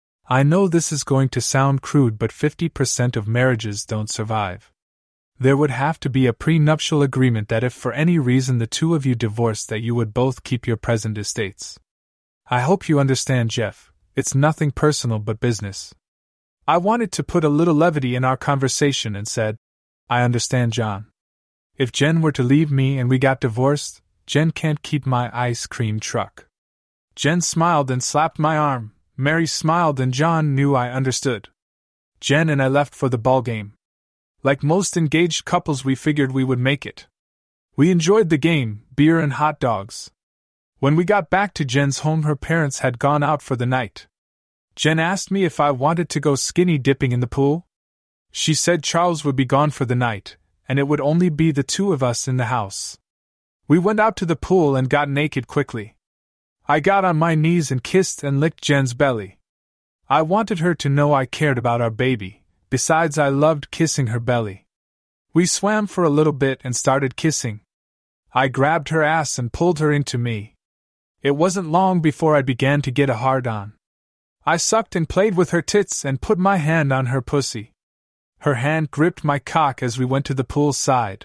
A: I know this is going to sound crude, but 50% of marriages don't survive. There would have to be a prenuptial agreement that if for any reason the two of you divorced, that you would both keep your present estates. I hope you understand, Jeff. It's nothing personal but business. I wanted to put a little levity in our conversation and said, I understand, John. If Jen were to leave me and we got divorced, Jen can't keep my ice cream truck. Jen smiled and slapped my arm. Mary smiled and John knew I understood. Jen and I left for the ball game. Like most engaged couples, we figured we would make it. We enjoyed the game, beer and hot dogs. When we got back to Jen's home, her parents had gone out for the night. Jen asked me if I wanted to go skinny dipping in the pool. She said Charles would be gone for the night, and it would only be the two of us in the house. We went out to the pool and got naked quickly. I got on my knees and kissed and licked Jen's belly. I wanted her to know I cared about our baby, besides I loved kissing her belly. We swam for a little bit and started kissing. I grabbed her ass and pulled her into me. It wasn't long before I began to get a hard-on. I sucked and played with her tits and put my hand on her pussy. Her hand gripped my cock as we went to the pool side.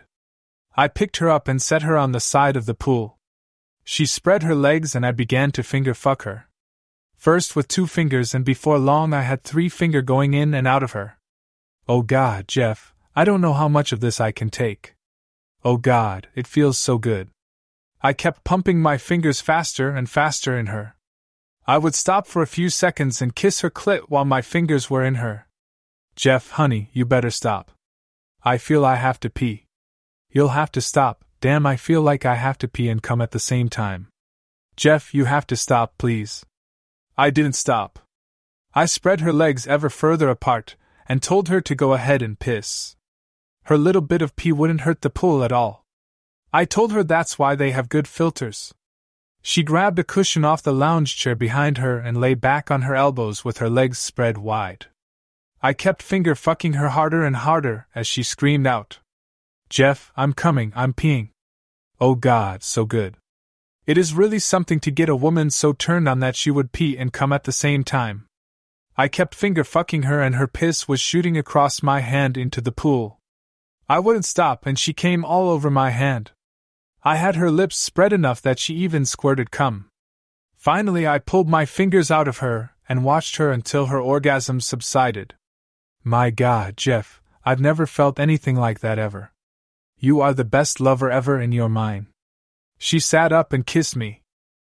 A: I picked her up and set her on the side of the pool. She spread her legs and I began to finger fuck her. First with 2 fingers, and before long I had 3 finger going in and out of her. Oh God, Jeff, I don't know how much of this I can take. Oh God, it feels so good. I kept pumping my fingers faster and faster in her. I would stop for a few seconds and kiss her clit while my fingers were in her. Jeff, honey, you better stop. I feel I have to pee. You'll have to stop. Damn, I feel like I have to pee and come at the same time. Jeff, you have to stop, please. I didn't stop. I spread her legs ever further apart and told her to go ahead and piss. Her little bit of pee wouldn't hurt the pool at all. I told her that's why they have good filters. She grabbed a cushion off the lounge chair behind her and lay back on her elbows with her legs spread wide. I kept finger fucking her harder and harder as she screamed out, Jeff, I'm coming, I'm peeing. Oh God, so good. It is really something to get a woman so turned on that she would pee and come at the same time. I kept finger fucking her and her piss was shooting across my hand into the pool. I wouldn't stop and she came all over my hand. I had her lips spread enough that she even squirted cum. Finally I pulled my fingers out of her and watched her until her orgasm subsided. My God, Jeff, I've never felt anything like that ever. You are the best lover ever in your mind. She sat up and kissed me.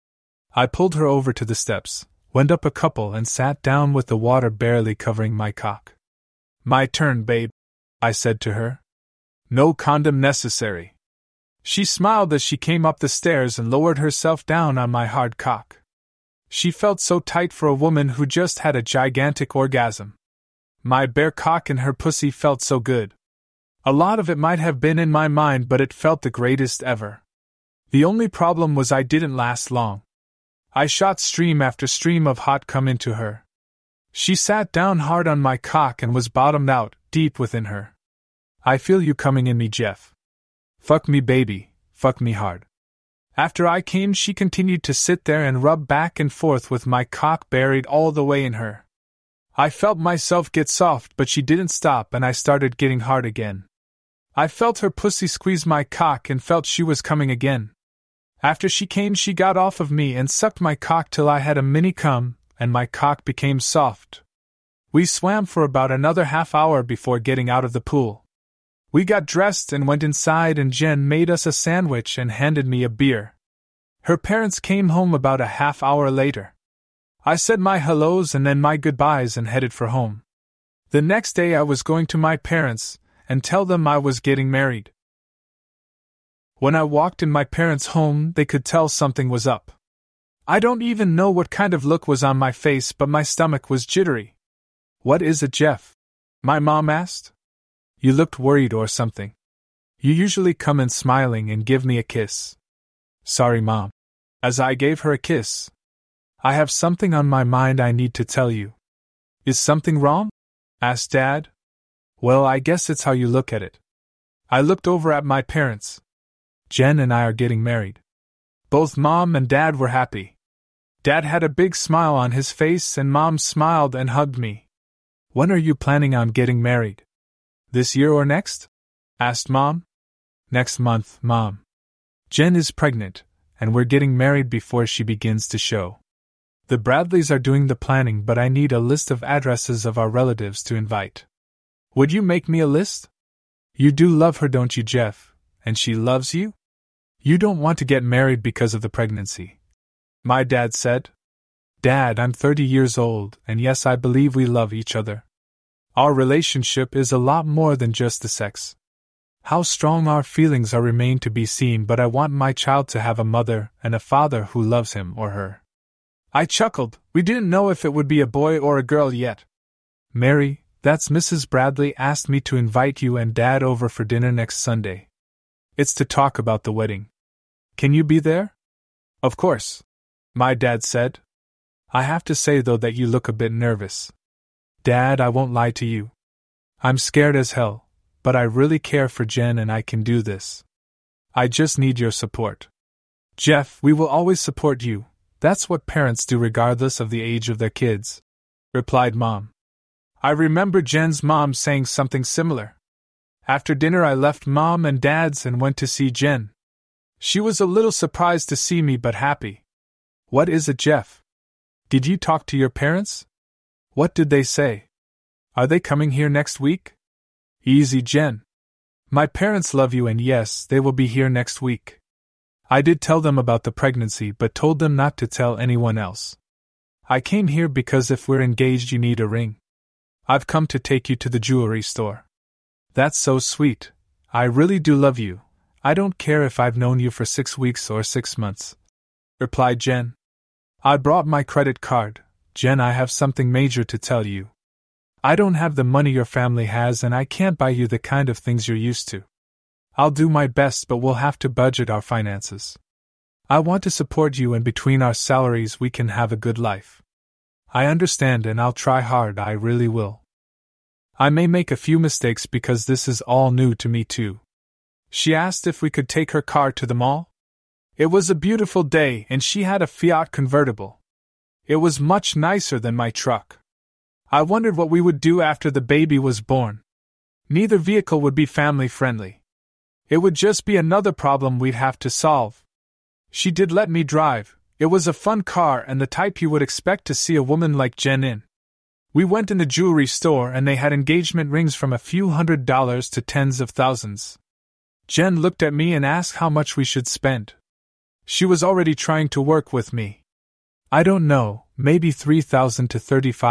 A: I pulled her over to the steps, went up a couple and sat down with the water barely covering my cock. My turn, babe, I said to her. No condom necessary. She smiled as she came up the stairs and lowered herself down on my hard cock. She felt so tight for a woman who just had a gigantic orgasm. My bare cock and her pussy felt so good. A lot of it might have been in my mind, but it felt the greatest ever. The only problem was I didn't last long. I shot stream after stream of hot cum into her. She sat down hard on my cock and was bottomed out, deep within her. I feel you coming in me, Jeff. Fuck me, baby, fuck me hard. After I came, she continued to sit there and rub back and forth with my cock buried all the way in her. I felt myself get soft, but she didn't stop and I started getting hard again. I felt her pussy squeeze my cock and felt she was coming again. After she came, she got off of me and sucked my cock till I had a mini cum, and my cock became soft. We swam for about another half hour before getting out of the pool. We got dressed and went inside and Jen made us a sandwich and handed me a beer. Her parents came home about a half hour later. I said my hellos and then my goodbyes and headed for home. The next day I was going to my parents' and tell them I was getting married. When I walked in my parents' home, they could tell something was up. I don't even know what kind of look was on my face, but my stomach was jittery. What is it, Jeff? My mom asked. You looked worried or something. You usually come in smiling and give me a kiss. Sorry, Mom. As I gave her a kiss. I have something on my mind I need to tell you. Is something wrong? Asked Dad. Well, I guess it's how you look at it. I looked over at my parents. Jen and I are getting married. Both Mom and Dad were happy. Dad had a big smile on his face and Mom smiled and hugged me. When are you planning on getting married? This year or next? Asked Mom. Next month, Mom. Jen is pregnant, and we're getting married before she begins to show. The Bradleys are doing the planning, but I need a list of addresses of our relatives to invite. Would you make me a list? You do love her, don't you, Jeff? And she loves you? You don't want to get married because of the pregnancy. My dad said. Dad, I'm 30 years old, and yes, I believe we love each other. Our relationship is a lot more than just the sex. How strong our feelings are remain to be seen, but I want my child to have a mother and a father who loves him or her. I chuckled. We didn't know if it would be a boy or a girl yet. Mary, that's Mrs. Bradley asked me to invite you and Dad over for dinner next Sunday. It's to talk about the wedding. Can you be there? Of course, my dad said. I have to say though that you look a bit nervous. Dad, I won't lie to you. I'm scared as hell, but I really care for Jen and I can do this. I just need your support. Jeff, we will always support you. That's what parents do regardless of the age of their kids, replied Mom. I remember Jen's mom saying something similar. After dinner I left Mom and Dad's and went to see Jen. She was a little surprised to see me but happy. What is it, Jeff? Did you talk to your parents? What did they say? Are they coming here next week? Easy, Jen. My parents love you and yes, they will be here next week. I did tell them about the pregnancy but told them not to tell anyone else. I came here because if we're engaged you need a ring. I've come to take you to the jewelry store. That's so sweet. I really do love you. I don't care if I've known you for 6 weeks or 6 months, replied Jen. I brought my credit card. Jen, I have something major to tell you. I don't have the money your family has, and I can't buy you the kind of things you're used to. I'll do my best, but we'll have to budget our finances. I want to support you, and between our salaries we can have a good life. I understand, and I'll try hard, I really will. I may make a few mistakes because this is all new to me too. She asked if we could take her car to the mall. It was a beautiful day, and she had a Fiat convertible. It was much nicer than my truck. I wondered what we would do after the baby was born. Neither vehicle would be family-friendly. It would just be another problem we'd have to solve. She did let me drive. It was a fun car and the type you would expect to see a woman like Jen in. We went in the jewelry store and they had engagement rings from a few $100s to tens of thousands. Jen looked at me and asked how much we should spend. She was already trying to work with me. I don't know, maybe $3,000 to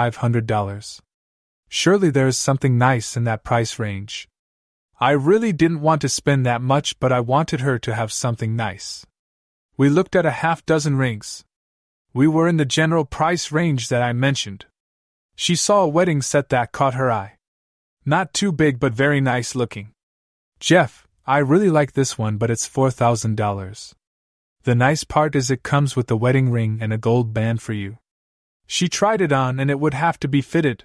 A: $3,500. Surely there is something nice in that price range. I really didn't want to spend that much, but I wanted her to have something nice. We looked at a half-dozen rings. We were in the general price range that I mentioned. She saw a wedding set that caught her eye. Not too big but very nice looking. Jeff, I really like this one, but it's $4,000. The nice part is it comes with the wedding ring and a gold band for you. She tried it on and it would have to be fitted.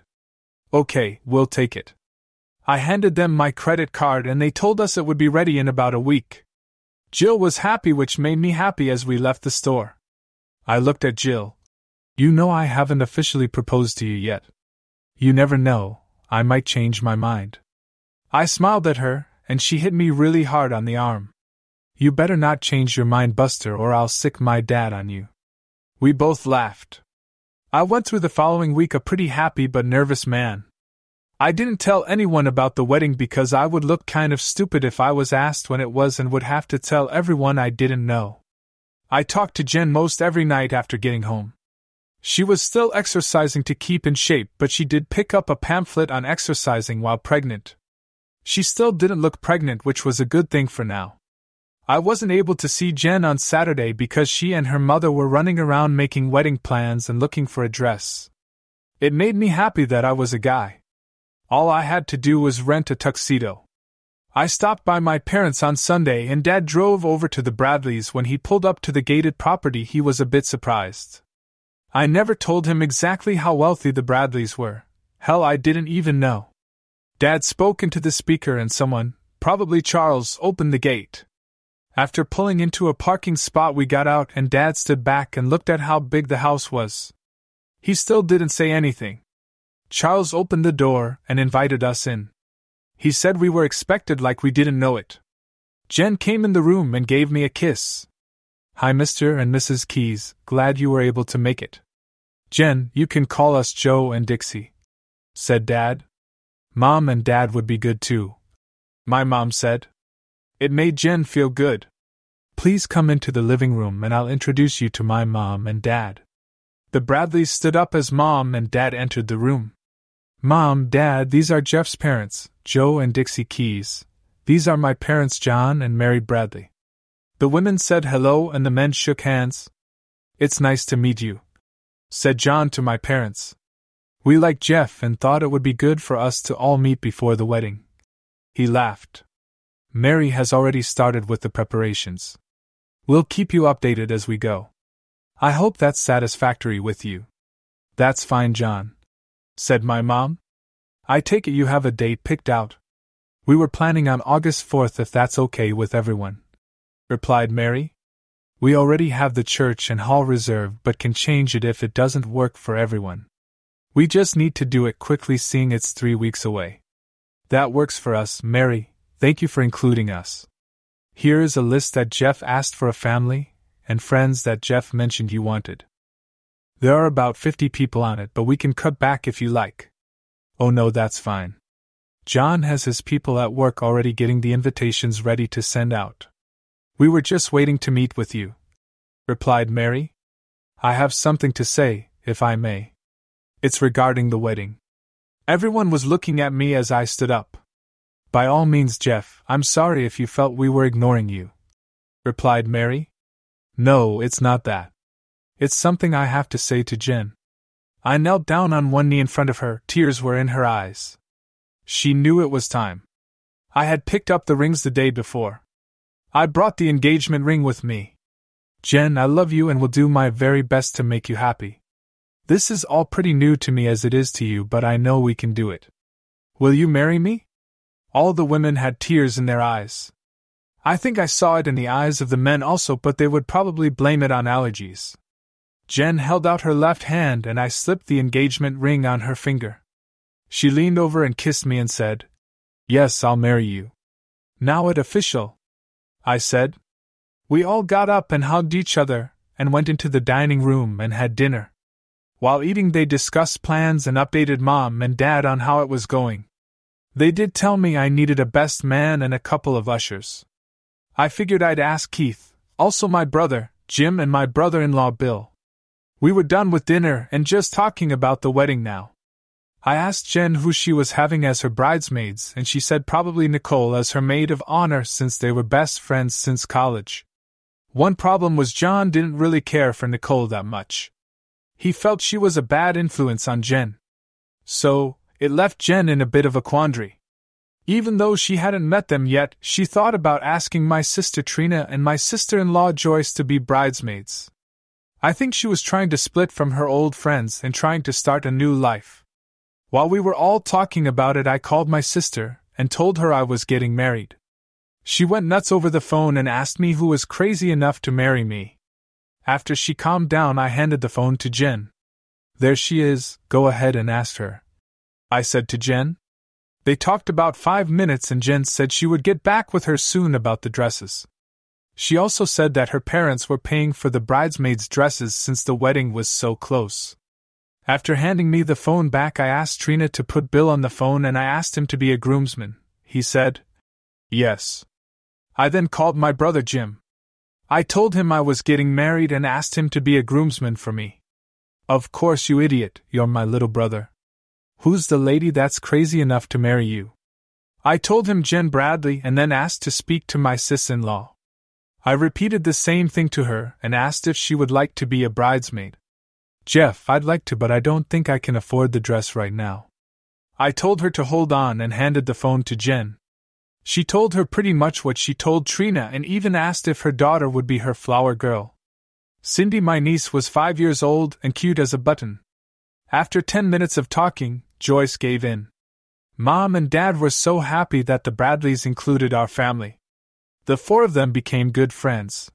A: Okay, we'll take it. I handed them my credit card and they told us it would be ready in about a week. Jill was happy, which made me happy as we left the store. I looked at Jill. You know I haven't officially proposed to you yet. You never know, I might change my mind. I smiled at her, and she hit me really hard on the arm. You better not change your mind, Buster, or I'll sick my dad on you. We both laughed. I went through the following week a pretty happy but nervous man. I didn't tell anyone about the wedding because I would look kind of stupid if I was asked when it was and would have to tell everyone I didn't know. I talked to Jen most every night after getting home. She was still exercising to keep in shape, but she did pick up a pamphlet on exercising while pregnant. She still didn't look pregnant, which was a good thing for now. I wasn't able to see Jen on Saturday because she and her mother were running around making wedding plans and looking for a dress. It made me happy that I was a guy. All I had to do was rent a tuxedo. I stopped by my parents on Sunday and Dad drove over to the Bradleys. When he pulled up to the gated property, he was a bit surprised. I never told him exactly how wealthy the Bradleys were. Hell, I didn't even know. Dad spoke into the speaker and someone, probably Charles, opened the gate. After pulling into a parking spot, we got out and Dad stood back and looked at how big the house was. He still didn't say anything. Charles opened the door and invited us in. He said we were expected like we didn't know it. Jen came in the room and gave me a kiss. Hi, Mr. and Mrs. Keyes, glad you were able to make it. Jen, you can call us Joe and Dixie, said Dad. Mom and Dad would be good too, my mom said. It made Jen feel good. Please come into the living room and I'll introduce you to my mom and Dad. The Bradleys stood up as Mom and Dad entered the room. Mom, Dad, these are Jeff's parents, Joe and Dixie Keyes. These are my parents, John and Mary Bradley. The women said hello and the men shook hands. It's nice to meet you, said John to my parents. We like Jeff and thought it would be good for us to all meet before the wedding. He laughed. Mary has already started with the preparations. We'll keep you updated as we go. I hope that's satisfactory with you. That's fine, John, said my mom. I take it you have a date picked out. We were planning on August 4th if that's okay with everyone, replied Mary. We already have the church and hall reserved but can change it if it doesn't work for everyone. We just need to do it quickly seeing it's 3 weeks away. That works for us, Mary. Thank you for including us. Here is a list that Jeff asked for, a family and friends that Jeff mentioned you wanted. There are about 50 people on it, but we can cut back if you like. Oh no, that's fine. John has his people at work already getting the invitations ready to send out. We were just waiting to meet with you, replied Mary. I have something to say, if I may. It's regarding the wedding. Everyone was looking at me as I stood up. By all means, Jeff, I'm sorry if you felt we were ignoring you, replied Mary. No, it's not that. It's something I have to say to Jen. I knelt down on one knee in front of her, tears were in her eyes. She knew it was time. I had picked up the rings the day before. I brought the engagement ring with me. Jen, I love you and will do my very best to make you happy. This is all pretty new to me as it is to you, but I know we can do it. Will you marry me? All the women had tears in their eyes. I think I saw it in the eyes of the men also, but they would probably blame it on allergies. Jen held out her left hand and I slipped the engagement ring on her finger. She leaned over and kissed me and said, Yes, I'll marry you. Now it's official, I said. We all got up and hugged each other, and went into the dining room and had dinner. While eating they discussed plans and updated Mom and Dad on how it was going. They did tell me I needed a best man and a couple of ushers. I figured I'd ask Keith, also my brother, Jim, and my brother-in-law Bill. We were done with dinner and just talking about the wedding now. I asked Jen who she was having as her bridesmaids, and she said probably Nicole as her maid of honor since they were best friends since college. One problem was John didn't really care for Nicole that much. He felt she was a bad influence on Jen. So, it left Jen in a bit of a quandary. Even though she hadn't met them yet, she thought about asking my sister Trina and my sister-in-law Joyce to be bridesmaids. I think she was trying to split from her old friends and trying to start a new life. While we were all talking about it, I called my sister and told her I was getting married. She went nuts over the phone and asked me who was crazy enough to marry me. After she calmed down, I handed the phone to Jen. There she is, go ahead and ask her, I said to Jen. They talked about 5 minutes and Jen said she would get back with her soon about the dresses. She also said that her parents were paying for the bridesmaids' dresses since the wedding was so close. After handing me the phone back, I asked Trina to put Bill on the phone and I asked him to be a groomsman. He said, yes. I then called my brother Jim. I told him I was getting married and asked him to be a groomsman for me. Of course, you idiot, you're my little brother. Who's the lady that's crazy enough to marry you? I told him Jen Bradley and then asked to speak to my sis-in-law. I repeated the same thing to her and asked if she would like to be a bridesmaid. Jeff, I'd like to, but I don't think I can afford the dress right now. I told her to hold on and handed the phone to Jen. She told her pretty much what she told Trina and even asked if her daughter would be her flower girl. Cindy, my niece, was 5 years old and cute as a button. After 10 minutes of talking, Joyce gave in. Mom and Dad were so happy that the Bradleys included our family. The 4 of them became good friends.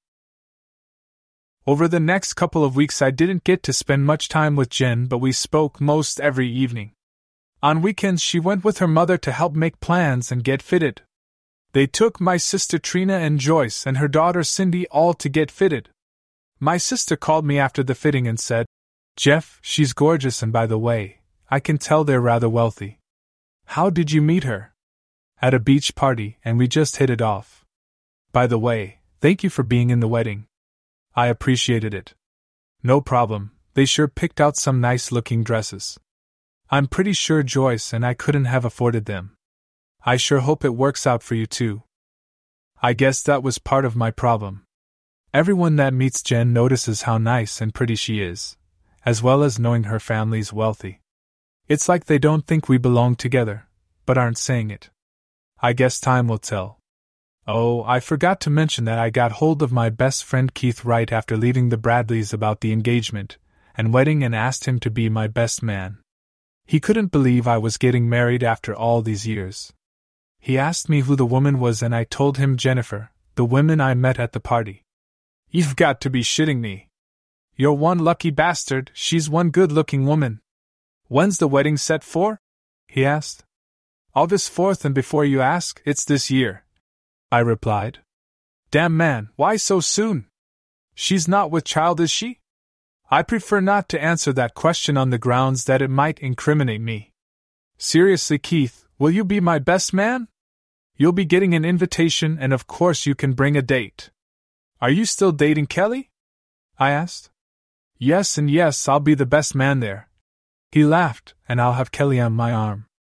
A: Over the next couple of weeks I didn't get to spend much time with Jen, but we spoke most every evening. On weekends she went with her mother to help make plans and get fitted. They took my sister Trina and Joyce and her daughter Cindy all to get fitted. My sister called me after the fitting and said, Jeff, she's gorgeous, and by the way, I can tell they're rather wealthy. How did you meet her? At a beach party, and we just hit it off. By the way, thank you for being in the wedding. I appreciated it. No problem, they sure picked out some nice-looking dresses. I'm pretty sure Joyce and I couldn't have afforded them. I sure hope it works out for you too. I guess that was part of my problem. Everyone that meets Jen notices how nice and pretty she is, as well as knowing her family's wealthy. It's like they don't think we belong together, but aren't saying it. I guess time will tell. Oh, I forgot to mention that I got hold of my best friend Keith right after leaving the Bradleys about the engagement and wedding and asked him to be my best man. He couldn't believe I was getting married after all these years. He asked me who the woman was and I told him Jennifer, the woman I met at the party. You've got to be shitting me. You're one lucky bastard, she's one good-looking woman. When's the wedding set for? He asked. August 4th, and before you ask, it's this year, I replied. Damn man, why so soon? She's not with child, is she? I prefer not to answer that question on the grounds that it might incriminate me. Seriously, Keith, will you be my best man? You'll be getting an invitation and of course you can bring a date. Are you still dating Kelly? I asked. Yes, and yes, I'll be the best man there. He laughed, and I'll have Kelly on my arm.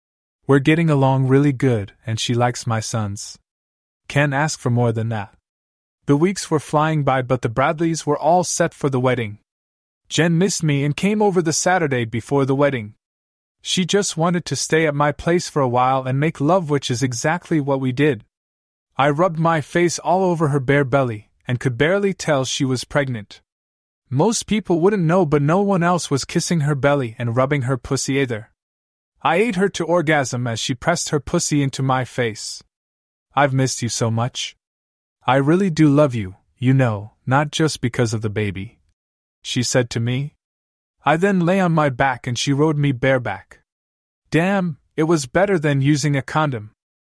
A: We're getting along really good, and she likes my sons. Can't ask for more than that. The weeks were flying by, but the Bradleys were all set for the wedding. Jen missed me and came over the Saturday before the wedding. She just wanted to stay at my place for a while and make love, which is exactly what we did. I rubbed my face all over her bare belly, and could barely tell she was pregnant. Most people wouldn't know, but no one else was kissing her belly and rubbing her pussy either. I ate her to orgasm as she pressed her pussy into my face. I've missed you so much. I really do love you, you know, not just because of the baby, she said to me. I then lay on my back and she rode me bareback. Damn, it was better than using a condom.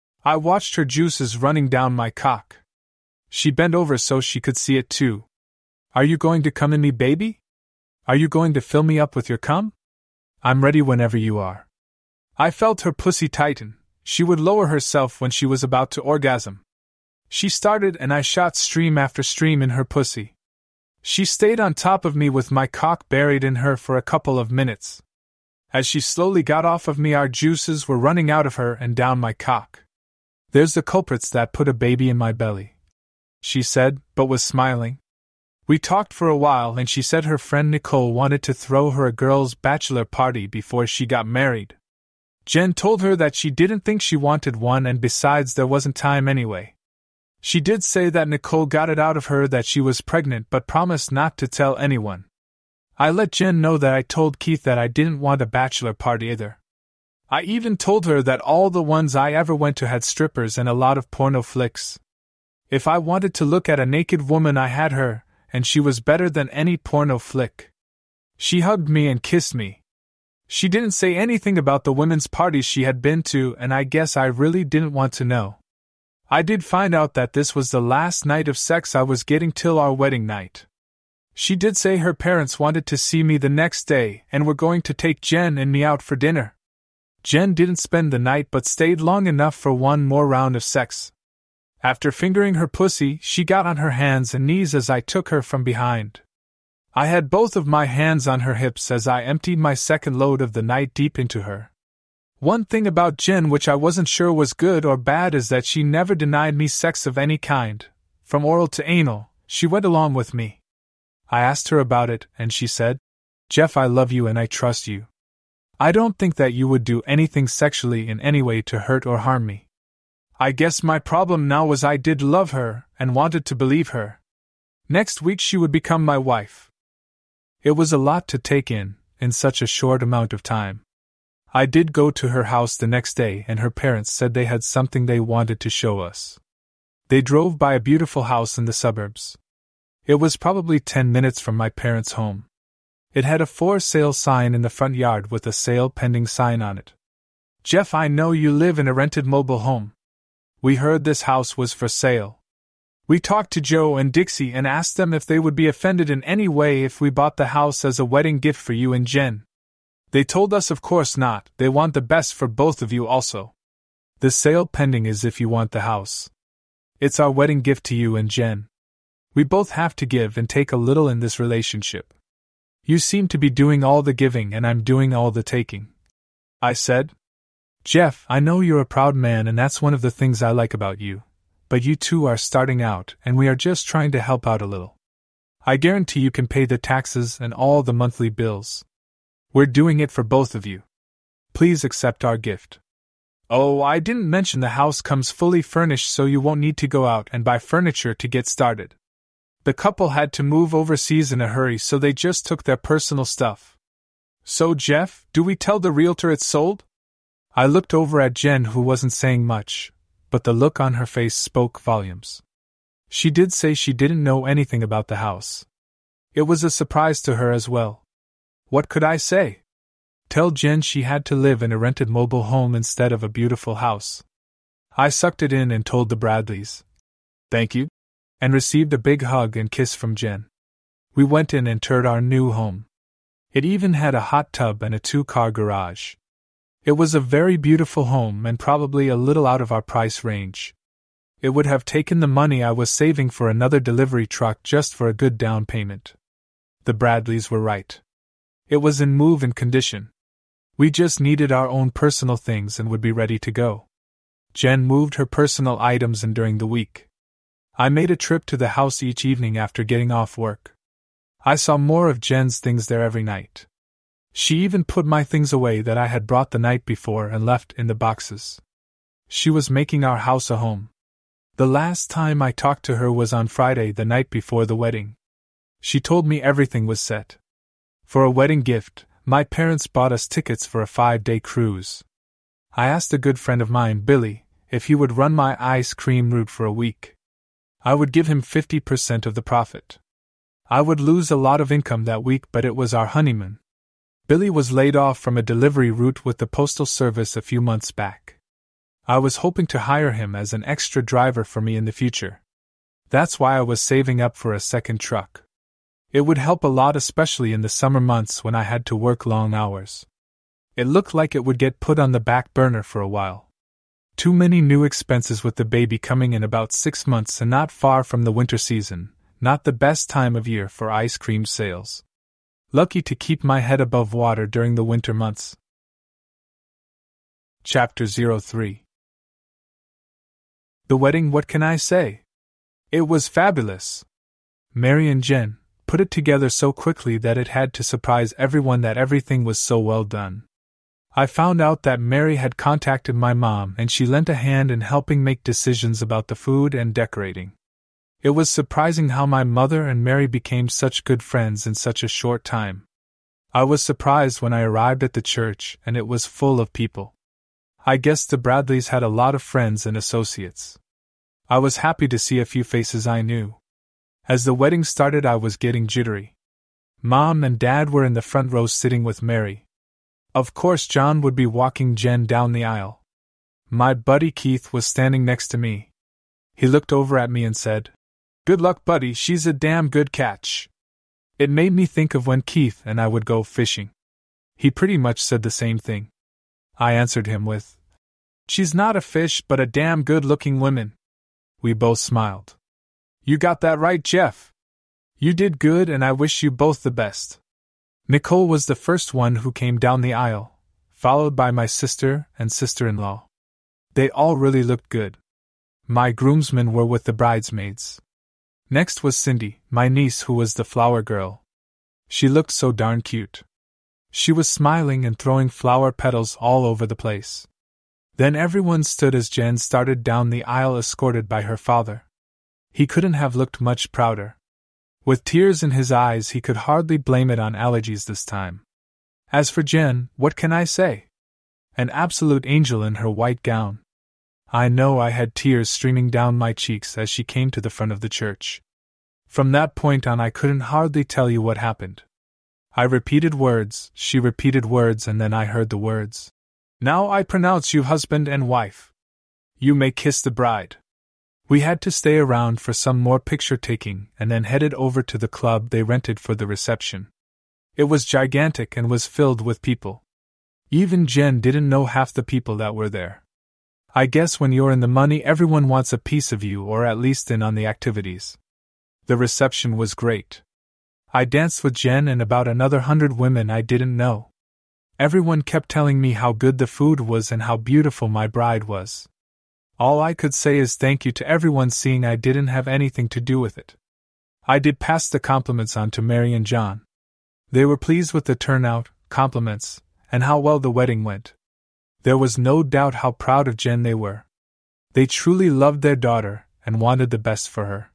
A: I watched her juices running down my cock. She bent over so she could see it too. Are you going to come in me, baby? Are you going to fill me up with your cum? I'm ready whenever you are. I felt her pussy tighten. She would lower herself when she was about to orgasm. She started and I shot stream after stream in her pussy. She stayed on top of me with my cock buried in her for a couple of minutes. As she slowly got off of me, our juices were running out of her and down my cock. There's the culprits that put a baby in my belly, she said, but was smiling. We talked for a while and she said her friend Nicole wanted to throw her a girls' bachelor party before she got married. Jen told her that she didn't think she wanted one, and besides there wasn't time anyway. She did say that Nicole got it out of her that she was pregnant but promised not to tell anyone. I let Jen know that I told Keith that I didn't want a bachelor party either. I even told her that all the ones I ever went to had strippers and a lot of porno flicks. If I wanted to look at a naked woman, I had her, and she was better than any porno flick. She hugged me and kissed me. She didn't say anything about the women's parties she had been to, and I guess I really didn't want to know. I did find out that this was the last night of sex I was getting till our wedding night. She did say her parents wanted to see me the next day and were going to take Jen and me out for dinner. Jen didn't spend the night but stayed long enough for one more round of sex. After fingering her pussy, she got on her hands and knees as I took her from behind. I had both of my hands on her hips as I emptied my second load of the night deep into her. One thing about Jen which I wasn't sure was good or bad is that she never denied me sex of any kind. From oral to anal, she went along with me. I asked her about it, and she said, "Jeff, I love you and I trust you. I don't think that you would do anything sexually in any way to hurt or harm me." I guess my problem now was I did love her and wanted to believe her. Next week she would become my wife. It was a lot to take in such a short amount of time. I did go to her house the next day, and her parents said they had something they wanted to show us. They drove by a beautiful house in the suburbs. It was probably 10 minutes from my parents' home. It had a for sale sign in the front yard with a sale pending sign on it. "Jeff, I know you live in a rented mobile home. We heard this house was for sale. We talked to Joe and Dixie and asked them if they would be offended in any way if we bought the house as a wedding gift for you and Jen. They told us of course not, they want the best for both of you also. The sale pending is if you want the house. It's our wedding gift to you and Jen. We both have to give and take a little in this relationship. You seem to be doing all the giving and I'm doing all the taking," I said. "Jeff, I know you're a proud man and that's one of the things I like about you, but you two are starting out and we are just trying to help out a little. I guarantee you can pay the taxes and all the monthly bills. We're doing it for both of you. Please accept our gift. Oh, I didn't mention the house comes fully furnished so you won't need to go out and buy furniture to get started. The couple had to move overseas in a hurry so they just took their personal stuff. So Jeff, do we tell the realtor it's sold?" I looked over at Jen, who wasn't saying much, but the look on her face spoke volumes. She did say she didn't know anything about the house. It was a surprise to her as well. What could I say? Tell Jen she had to live in a rented mobile home instead of a beautiful house. I sucked it in and told the Bradleys, "Thank you," and received a big hug and kiss from Jen. We went in and toured our new home. It even had a hot tub and a 2-car garage. It was a very beautiful home and probably a little out of our price range. It would have taken the money I was saving for another delivery truck just for a good down payment. The Bradleys were right. It was in move-in condition. We just needed our own personal things and would be ready to go. Jen moved her personal items in during the week. I made a trip to the house each evening after getting off work. I saw more of Jen's things there every night. She even put my things away that I had brought the night before and left in the boxes. She was making our house a home. The last time I talked to her was on Friday, the night before the wedding. She told me everything was set. For a wedding gift, my parents bought us tickets for a 5-day cruise. I asked a good friend of mine, Billy, if he would run my ice cream route for a week. I would give him 50% of the profit. I would lose a lot of income that week, but it was our honeymoon. Billy was laid off from a delivery route with the Postal Service a few months back. I was hoping to hire him as an extra driver for me in the future. That's why I was saving up for a second truck. It would help a lot, especially in the summer months when I had to work long hours. It looked like it would get put on the back burner for a while. Too many new expenses with the baby coming in about 6 months and not far from the winter season, not the best time of year for ice cream sales. Lucky to keep my head above water during the winter months. Chapter 03. The wedding, what can I say? It was fabulous. Mary and Jen put it together so quickly that it had to surprise everyone that everything was so well done. I found out that Mary had contacted my mom and she lent a hand in helping make decisions about the food and decorating. It was surprising how my mother and Mary became such good friends in such a short time. I was surprised when I arrived at the church and it was full of people. I guess the Bradleys had a lot of friends and associates. I was happy to see a few faces I knew. As the wedding started, I was getting jittery. Mom and Dad were in the front row sitting with Mary. Of course, John would be walking Jen down the aisle. My buddy Keith was standing next to me. He looked over at me and said, "Good luck, buddy, she's a damn good catch." It made me think of when Keith and I would go fishing. He pretty much said the same thing. I answered him with, "She's not a fish, but a damn good-looking woman." We both smiled. "You got that right, Jeff. You did good, and I wish you both the best." Nicole was the first one who came down the aisle, followed by my sister and sister-in-law. They all really looked good. My groomsmen were with the bridesmaids. Next was Cindy, my niece, who was the flower girl. She looked so darn cute. She was smiling and throwing flower petals all over the place. Then everyone stood as Jen started down the aisle escorted by her father. He couldn't have looked much prouder. With tears in his eyes, he could hardly blame it on allergies this time. As for Jen, what can I say? An absolute angel in her white gown. I know I had tears streaming down my cheeks as she came to the front of the church. From that point on, I couldn't hardly tell you what happened. I repeated words, she repeated words, and then I heard the words, "Now I pronounce you husband and wife. You may kiss the bride." We had to stay around for some more picture-taking and then headed over to the club they rented for the reception. It was gigantic and was filled with people. Even Jen didn't know half the people that were there. I guess when you're in the money, everyone wants a piece of you, or at least in on the activities. The reception was great. I danced with Jen and about another 100 women I didn't know. Everyone kept telling me how good the food was and how beautiful my bride was. All I could say is thank you to everyone, seeing I didn't have anything to do with it. I did pass the compliments on to Mary and John. They were pleased with the turnout, compliments, and how well the wedding went. There was no doubt how proud of Jen they were. They truly loved their daughter and wanted the best for her.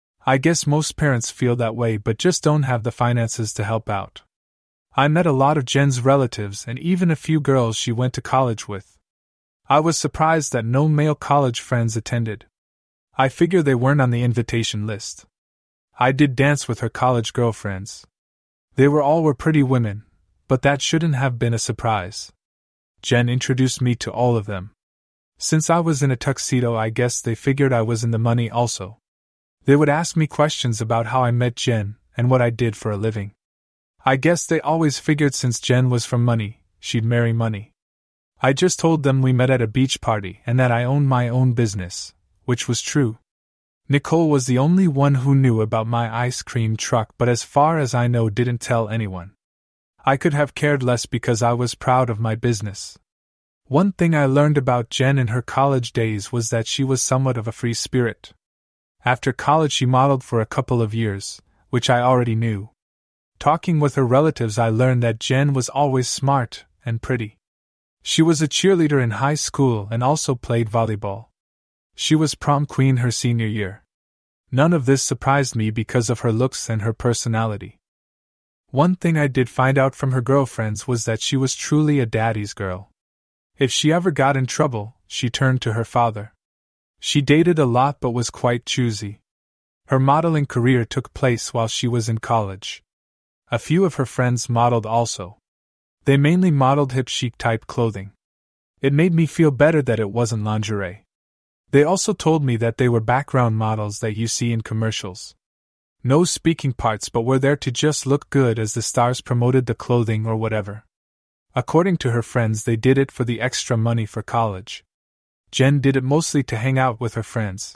A: I guess most parents feel that way but just don't have the finances to help out. I met a lot of Jen's relatives and even a few girls she went to college with. I was surprised that no male college friends attended. I figure they weren't on the invitation list. I did dance with her college girlfriends. They were pretty women, but that shouldn't have been a surprise. Jen introduced me to all of them. Since I was in a tuxedo, I guess they figured I was in the money also. They would ask me questions about how I met Jen and what I did for a living. I guess they always figured since Jen was from money, she'd marry money. I just told them we met at a beach party and that I owned my own business, which was true. Nicole was the only one who knew about my ice cream truck, but as far as I know didn't tell anyone. I could have cared less because I was proud of my business. One thing I learned about Jen in her college days was that she was somewhat of a free spirit. After college she modeled for a couple of years, which I already knew. Talking with her relatives I learned that Jen was always smart and pretty. She was a cheerleader in high school and also played volleyball. She was prom queen her senior year. None of this surprised me because of her looks and her personality. One thing I did find out from her girlfriends was that she was truly a daddy's girl. If she ever got in trouble, she turned to her father. She dated a lot but was quite choosy. Her modeling career took place while she was in college. A few of her friends modeled also. They mainly modeled hip chic type clothing. It made me feel better that it wasn't lingerie. They also told me that they were background models that you see in commercials. No speaking parts but were there to just look good as the stars promoted the clothing or whatever. According to her friends, they did it for the extra money for college. Jen did it mostly to hang out with her friends.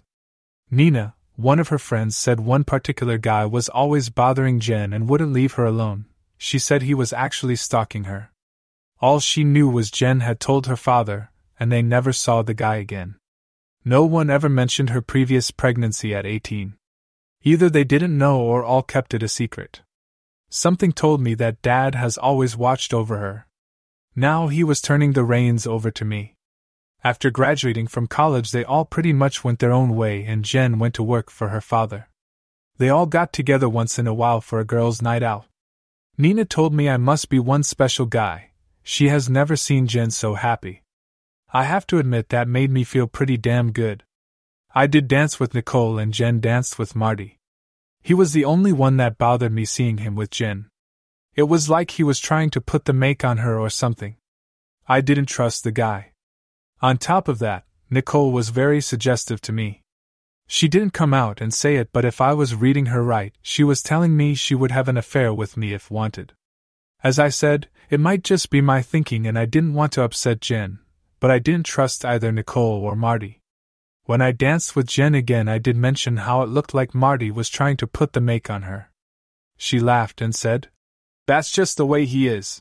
A: Nina, one of her friends, said one particular guy was always bothering Jen and wouldn't leave her alone. She said he was actually stalking her. All she knew was Jen had told her father, and they never saw the guy again. No one ever mentioned her previous pregnancy at 18. Either they didn't know or all kept it a secret. Something told me that Dad has always watched over her. Now he was turning the reins over to me. After graduating from college they all pretty much went their own way and Jen went to work for her father. They all got together once in a while for a girls' night out. Nina told me I must be one special guy. She has never seen Jen so happy. I have to admit that made me feel pretty damn good. I did dance with Nicole and Jen danced with Marty. He was the only one that bothered me seeing him with Jen. It was like he was trying to put the make on her or something. I didn't trust the guy. On top of that, Nicole was very suggestive to me. She didn't come out and say it, but if I was reading her right, she was telling me she would have an affair with me if wanted. As I said, it might just be my thinking and I didn't want to upset Jen, but I didn't trust either Nicole or Marty. When I danced with Jen again I did mention how it looked like Marty was trying to put the make on her. She laughed and said, "That's just the way he is.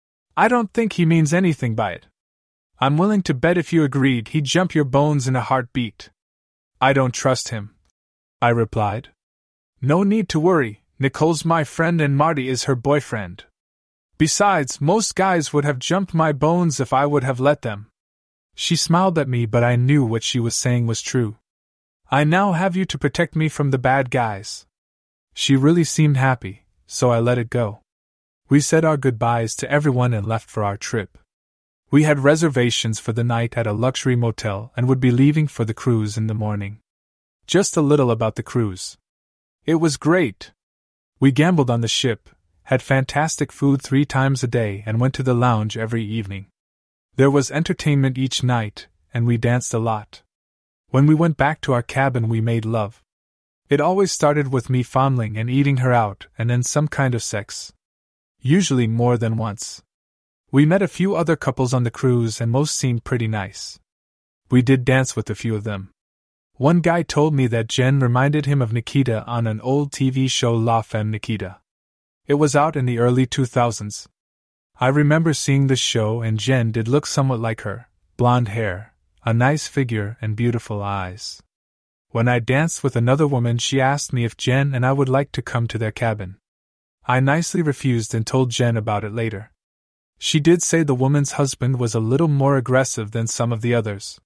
A: I don't think he means anything by it. I'm willing to bet if you agreed he'd jump your bones in a heartbeat." "I don't trust him," I replied. "No need to worry, Nicole's my friend and Marty is her boyfriend. Besides, most guys would have jumped my bones if I would have let them." She smiled at me, but I knew what she was saying was true. "I now have you to protect me from the bad guys." She really seemed happy, so I let it go. We said our goodbyes to everyone and left for our trip. We had reservations for the night at a luxury motel and would be leaving for the cruise in the morning. Just a little about the cruise. It was great. We gambled on the ship, had fantastic food 3 times a day, and went to the lounge every evening. There was entertainment each night, and we danced a lot. When we went back to our cabin we made love. It always started with me fondling and eating her out, and then some kind of sex. Usually more than once. We met a few other couples on the cruise and most seemed pretty nice. We did dance with a few of them. One guy told me that Jen reminded him of Nikita on an old TV show La Femme Nikita. It was out in the early 2000s. I remember seeing the show and Jen did look somewhat like her, blonde hair, a nice figure and beautiful eyes. When I danced with another woman she asked me if Jen and I would like to come to their cabin. I nicely refused and told Jen about it later. She did say the woman's husband was a little more aggressive than some of the others.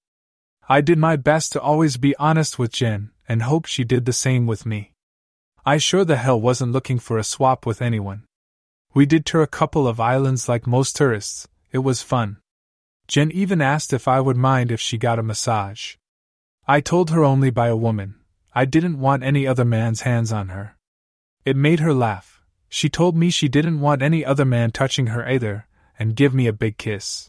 A: I did my best to always be honest with Jen and hoped she did the same with me. I sure the hell wasn't looking for a swap with anyone. We did tour a couple of islands like most tourists. It was fun. Jen even asked if I would mind if she got a massage. I told her only by a woman. I didn't want any other man's hands on her. It made her laugh. She told me she didn't want any other man touching her either, and give me a big kiss.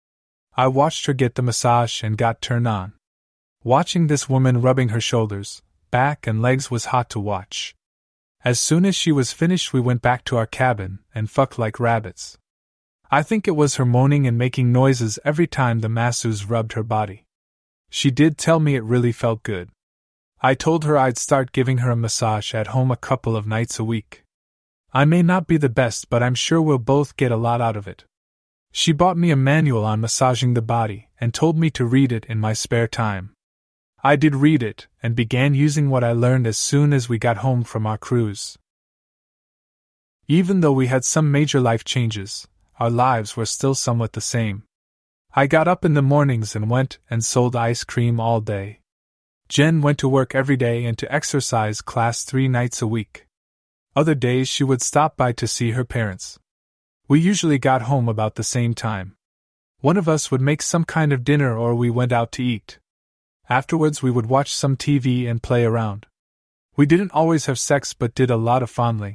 A: I watched her get the massage and got turned on. Watching this woman rubbing her shoulders, back and legs was hot to watch. As soon as she was finished we went back to our cabin and fucked like rabbits. I think it was her moaning and making noises every time the masseuse rubbed her body. She did tell me it really felt good. I told her I'd start giving her a massage at home a couple of nights a week. I may not be the best, but I'm sure we'll both get a lot out of it. She bought me a manual on massaging the body and told me to read it in my spare time. I did read it and began using what I learned as soon as we got home from our cruise. Even though we had some major life changes, our lives were still somewhat the same. I got up in the mornings and went and sold ice cream all day. Jen went to work every day and to exercise class 3 nights a week. Other days she would stop by to see her parents. We usually got home about the same time. One of us would make some kind of dinner or we went out to eat. Afterwards we would watch some TV and play around. We didn't always have sex but did a lot of fondling.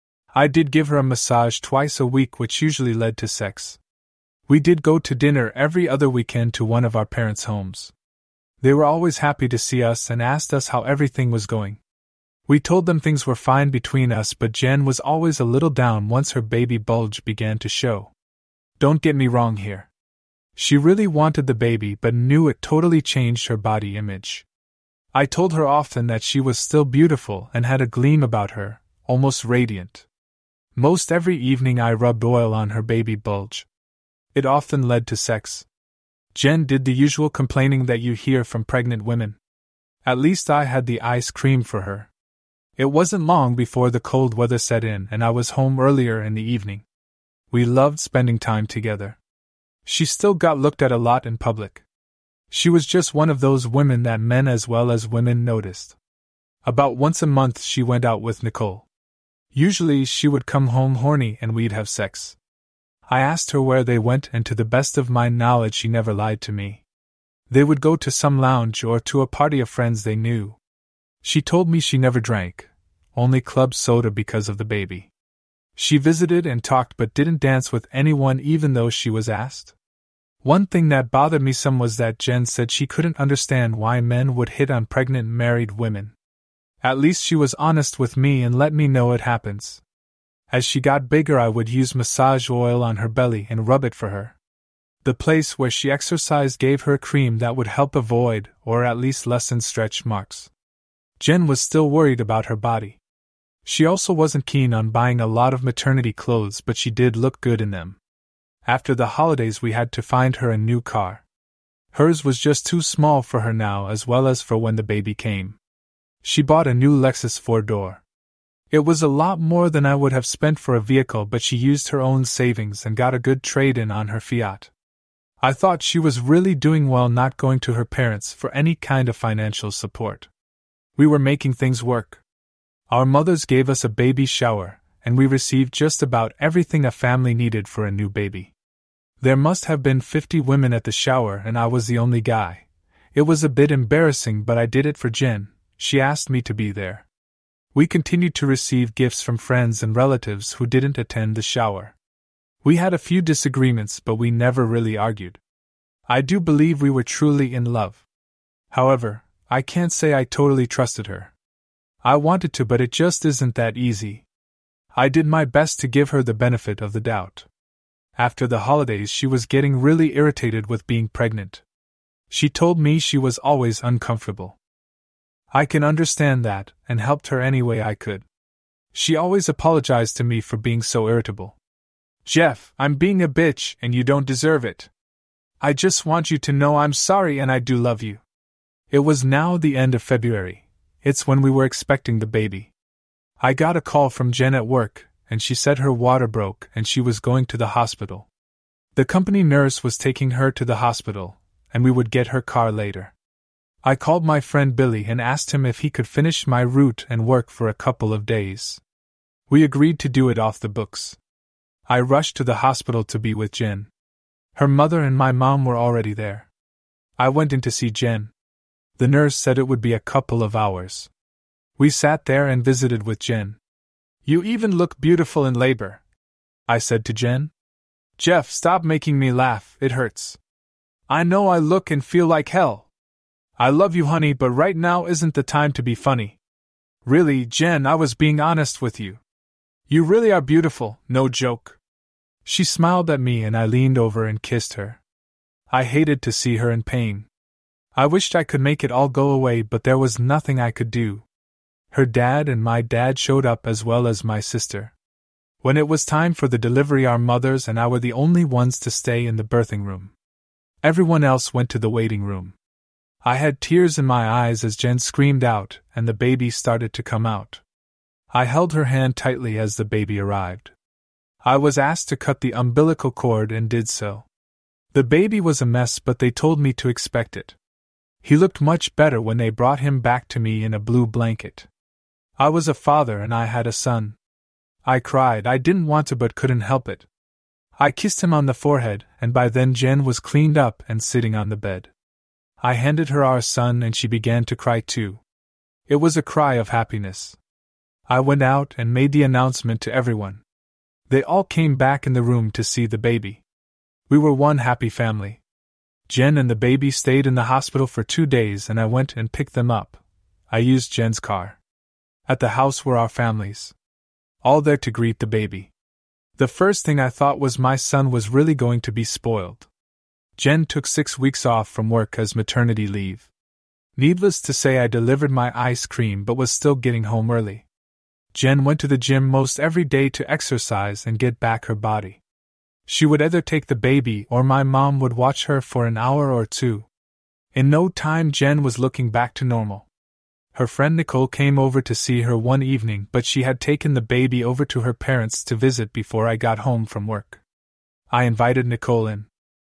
A: I did give her a massage twice a week, which usually led to sex. We did go to dinner every other weekend to one of our parents' homes. They were always happy to see us and asked us how everything was going. We told them things were fine between us, but Jen was always a little down once her baby bulge began to show. Don't get me wrong here. She really wanted the baby but knew it totally changed her body image. I told her often that she was still beautiful and had a gleam about her, almost radiant. Most every evening I rubbed oil on her baby bulge. It often led to sex. Jen did the usual complaining that you hear from pregnant women. At least I had the ice cream for her. It wasn't long before the cold weather set in and I was home earlier in the evening. We loved spending time together. She still got looked at a lot in public. She was just one of those women that men as well as women noticed. About once a month she went out with Nicole. Usually she would come home horny and we'd have sex. I asked her where they went and to the best of my knowledge she never lied to me. They would go to some lounge or to a party of friends they knew. She told me she never drank, only club soda because of the baby. She visited and talked but didn't dance with anyone even though she was asked. One thing that bothered me some was that Jen said she couldn't understand why men would hit on pregnant married women. At least she was honest with me and let me know it happens. As she got bigger I would use massage oil on her belly and rub it for her. The place where she exercised gave her a cream that would help avoid, or at least lessen stretch marks. Jen was still worried about her body. She also wasn't keen on buying a lot of maternity clothes, but she did look good in them. After the holidays we had to find her a new car. Hers was just too small for her now as well as for when the baby came. She bought a new Lexus 4-door. It was a lot more than I would have spent for a vehicle, but she used her own savings and got a good trade-in on her Fiat. I thought she was really doing well not going to her parents for any kind of financial support. We were making things work. Our mothers gave us a baby shower, and we received just about everything a family needed for a new baby. There must have been 50 women at the shower and I was the only guy. It was a bit embarrassing, but I did it for Jen. She asked me to be there. We continued to receive gifts from friends and relatives who didn't attend the shower. We had a few disagreements, but we never really argued. I do believe we were truly in love. However, I can't say I totally trusted her. I wanted to, but it just isn't that easy. I did my best to give her the benefit of the doubt. After the holidays she was getting really irritated with being pregnant. She told me she was always uncomfortable. I can understand that, and helped her any way I could. She always apologized to me for being so irritable. Jeff, I'm being a bitch and you don't deserve it. I just want you to know I'm sorry and I do love you. It was now the end of February. It's when we were expecting the baby. I got a call from Jen at work, and she said her water broke and she was going to the hospital. The company nurse was taking her to the hospital, and we would get her car later. I called my friend Billy and asked him if he could finish my route and work for a couple of days. We agreed to do it off the books. I rushed to the hospital to be with Jen. Her mother and my mom were already there. I went in to see Jen. The nurse said it would be a couple of hours. We sat there and visited with Jen. You even look beautiful in labor, I said to Jen. Jeff, stop making me laugh, it hurts. I know I look and feel like hell. I love you, honey, but right now isn't the time to be funny. Really, Jen, I was being honest with you. You really are beautiful, no joke. She smiled at me and I leaned over and kissed her. I hated to see her in pain. I wished I could make it all go away, but there was nothing I could do. Her dad and my dad showed up as well as my sister. When it was time for the delivery, our mothers and I were the only ones to stay in the birthing room. Everyone else went to the waiting room. I had tears in my eyes as Jen screamed out and the baby started to come out. I held her hand tightly as the baby arrived. I was asked to cut the umbilical cord and did so. The baby was a mess, but they told me to expect it. He looked much better when they brought him back to me in a blue blanket. I was a father and I had a son. I cried. I didn't want to but couldn't help it. I kissed him on the forehead, and by then Jen was cleaned up and sitting on the bed. I handed her our son and she began to cry too. It was a cry of happiness. I went out and made the announcement to everyone. They all came back in the room to see the baby. We were one happy family. Jen and the baby stayed in the hospital for 2 days and I went and picked them up. I used Jen's car. At the house were our families, all there to greet the baby. The first thing I thought was my son was really going to be spoiled. Jen took 6 weeks off from work as maternity leave. Needless to say, I delivered my ice cream but was still getting home early. Jen went to the gym most every day to exercise and get back her body. She would either take the baby or my mom would watch her for an hour or two. In no time, Jen was looking back to normal. Her friend Nicole came over to see her one evening, but she had taken the baby over to her parents to visit before I got home from work. I invited Nicole in.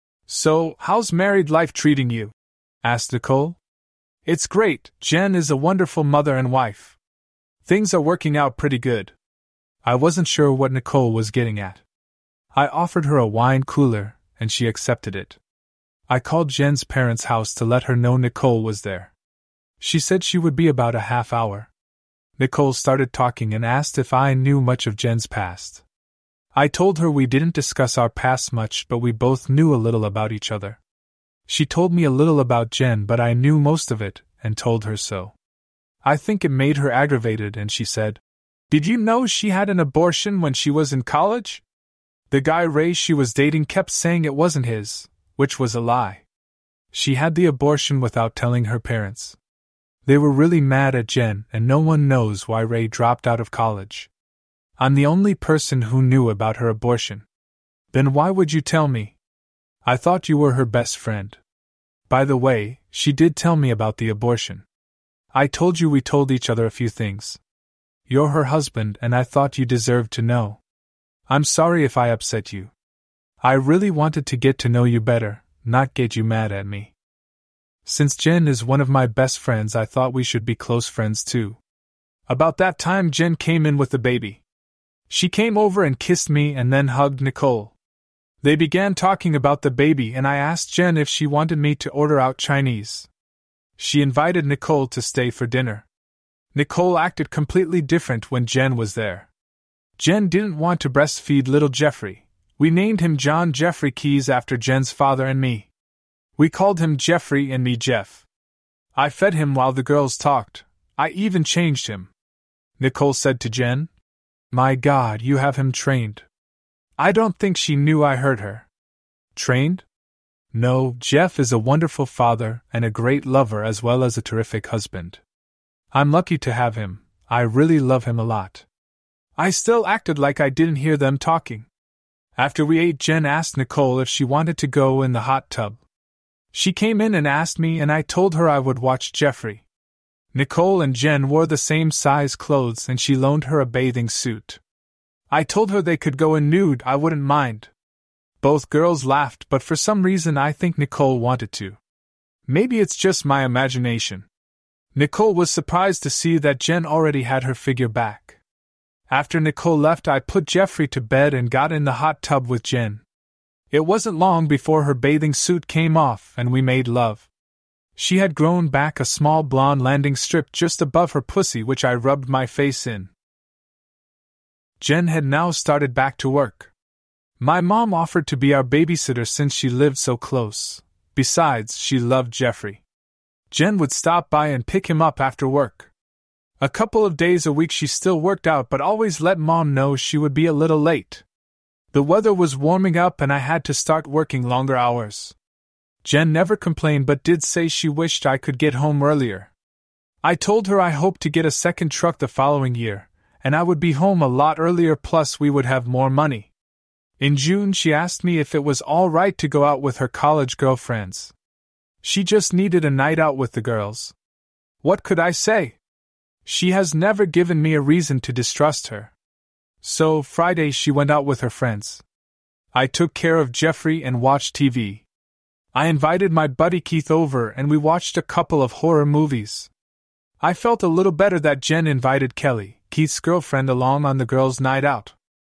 A: "So, how's married life treating you?" asked Nicole. "It's great. Jen is a wonderful mother and wife. Things are working out pretty good." I wasn't sure what Nicole was getting at. I offered her a wine cooler, and she accepted it. I called Jen's parents' house to let her know Nicole was there. She said she would be about a half hour. Nicole started talking and asked if I knew much of Jen's past. I told her we didn't discuss our past much, but we both knew a little about each other. She told me a little about Jen, but I knew most of it, and told her so. I think it made her aggravated, and she said, "Did you know she had an abortion when she was in college? The guy Ray she was dating kept saying it wasn't his, which was a lie. She had the abortion without telling her parents. They were really mad at Jen, and no one knows why Ray dropped out of college. I'm the only person who knew about her abortion." "Then why would you tell me? I thought you were her best friend." "By the way, she did tell me about the abortion. I told you we told each other a few things. You're her husband, and I thought you deserved to know. I'm sorry if I upset you. I really wanted to get to know you better, not get you mad at me. Since Jen is one of my best friends, I thought we should be close friends too." About that time, Jen came in with the baby. She came over and kissed me and then hugged Nicole. They began talking about the baby, and I asked Jen if she wanted me to order out Chinese. She invited Nicole to stay for dinner. Nicole acted completely different when Jen was there. Jen didn't want to breastfeed little Jeffrey. We named him John Jeffrey Keyes after Jen's father and me. We called him Jeffrey and me Jeff. I fed him while the girls talked. I even changed him. Nicole said to Jen, "My God, you have him trained." I don't think she knew I heard her. "Trained?" "No, Jeff is a wonderful father and a great lover as well as a terrific husband. I'm lucky to have him. I really love him a lot." I still acted like I didn't hear them talking. After we ate, Jen asked Nicole if she wanted to go in the hot tub. She came in and asked me, and I told her I would watch Jeffrey. Nicole and Jen wore the same size clothes, and she loaned her a bathing suit. I told her they could go in nude, I wouldn't mind. Both girls laughed, but for some reason I think Nicole wanted to. Maybe it's just my imagination. Nicole was surprised to see that Jen already had her figure back. After Nicole left, I put Jeffrey to bed and got in the hot tub with Jen. It wasn't long before her bathing suit came off and we made love. She had grown back a small blonde landing strip just above her pussy, which I rubbed my face in. Jen had now started back to work. My mom offered to be our babysitter since she lived so close. Besides, she loved Jeffrey. Jen would stop by and pick him up after work. A couple of days a week she still worked out, but always let Mom know she would be a little late. The weather was warming up and I had to start working longer hours. Jen never complained but did say she wished I could get home earlier. I told her I hoped to get a second truck the following year, and I would be home a lot earlier, plus we would have more money. In June, she asked me if it was all right to go out with her college girlfriends. She just needed a night out with the girls. What could I say? She has never given me a reason to distrust her. So, Friday she went out with her friends. I took care of Jeffrey and watched TV. I invited my buddy Keith over and we watched a couple of horror movies. I felt a little better that Jen invited Kelly, Keith's girlfriend, along on the girls' night out.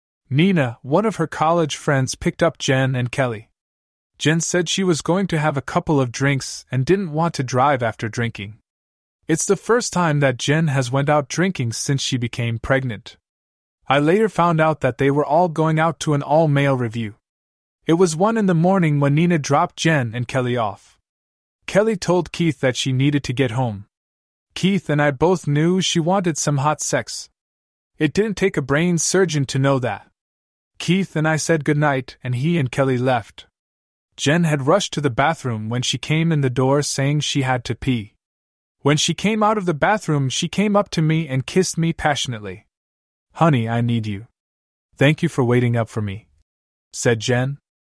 A: Nina, one of her college friends, picked up Jen and Kelly. Jen said she was going to have a couple of drinks and didn't want to drive after drinking. It's the first time that Jen has went out drinking since she became pregnant. I later found out that they were all going out to an all-male review. It was 1 in the morning when Nina dropped Jen and Kelly off. Kelly told Keith that she needed to get home. Keith and I both knew she wanted some hot sex. It didn't take a brain surgeon to know that. Keith and I said goodnight and he and Kelly left. Jen had rushed to the bathroom when she came in the door saying she had to pee. When she came out of the bathroom, she came up to me and kissed me passionately. "Honey, I need you. Thank you for waiting up for me," said Jen.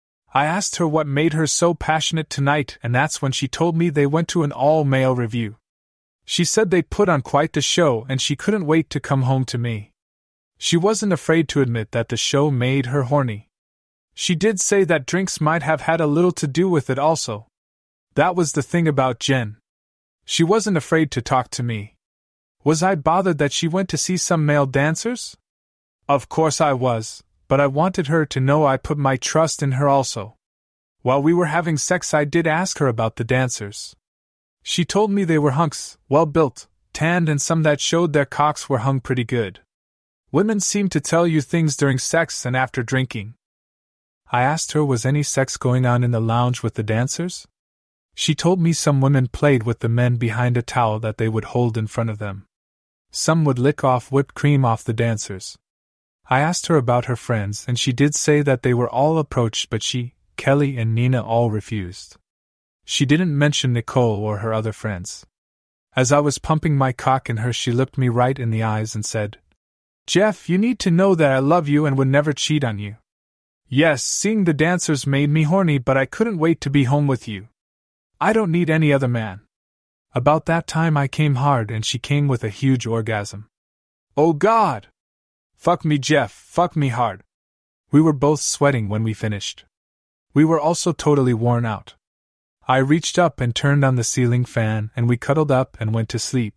A: I asked her what made her so passionate tonight, and that's when she told me they went to an all-male review. She said they put on quite the show and she couldn't wait to come home to me. She wasn't afraid to admit that the show made her horny. She did say that drinks might have had a little to do with it also. That was the thing about Jen. She wasn't afraid to talk to me. Was I bothered that she went to see some male dancers? Of course I was, but I wanted her to know I put my trust in her also. While we were having sex, I did ask her about the dancers. She told me they were hunks, well-built, tanned, and some that showed their cocks were hung pretty good. Women seem to tell you things during sex and after drinking. I asked her was any sex going on in the lounge with the dancers? She told me some women played with the men behind a towel that they would hold in front of them. Some would lick off whipped cream off the dancers. I asked her about her friends and she did say that they were all approached, but she, Kelly, and Nina all refused. She didn't mention Nicole or her other friends. As I was pumping my cock in her, she looked me right in the eyes and said, "Jeff, you need to know that I love you and would never cheat on you. Yes, seeing the dancers made me horny, but I couldn't wait to be home with you. I don't need any other man." About that time I came hard and she came with a huge orgasm. Oh God! Fuck me, Jeff, fuck me hard. We were both sweating when we finished. We were also totally worn out. I reached up and turned on the ceiling fan and we cuddled up and went to sleep.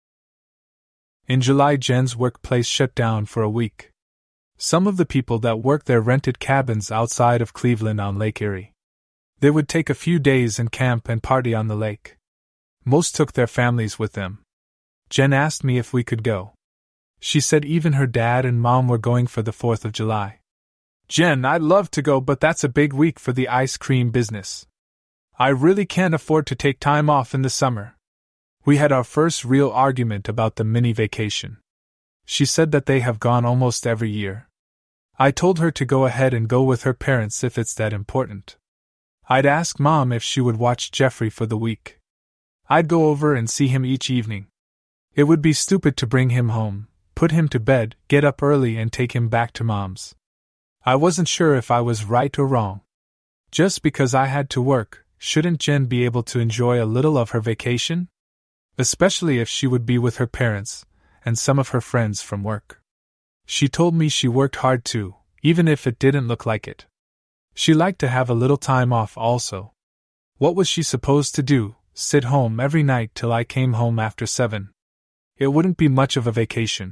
A: In July, Jen's workplace shut down for a week. Some of the people that worked there rented cabins outside of Cleveland on Lake Erie. They would take a few days and camp and party on the lake. Most took their families with them. Jen asked me if we could go. She said even her dad and mom were going for the 4th of July. "Jen, I'd love to go, but that's a big week for the ice cream business. I really can't afford to take time off in the summer." We had our first real argument about the mini vacation. She said that they have gone almost every year. I told her to go ahead and go with her parents if it's that important. I'd ask Mom if she would watch Jeffrey for the week. I'd go over and see him each evening. It would be stupid to bring him home, put him to bed, get up early and take him back to Mom's. I wasn't sure if I was right or wrong. Just because I had to work, shouldn't Jen be able to enjoy a little of her vacation? Especially if she would be with her parents and some of her friends from work. She told me she worked hard too, even if it didn't look like it. She liked to have a little time off also. What was she supposed to do? Sit home every night till I came home after 7? It wouldn't be much of a vacation.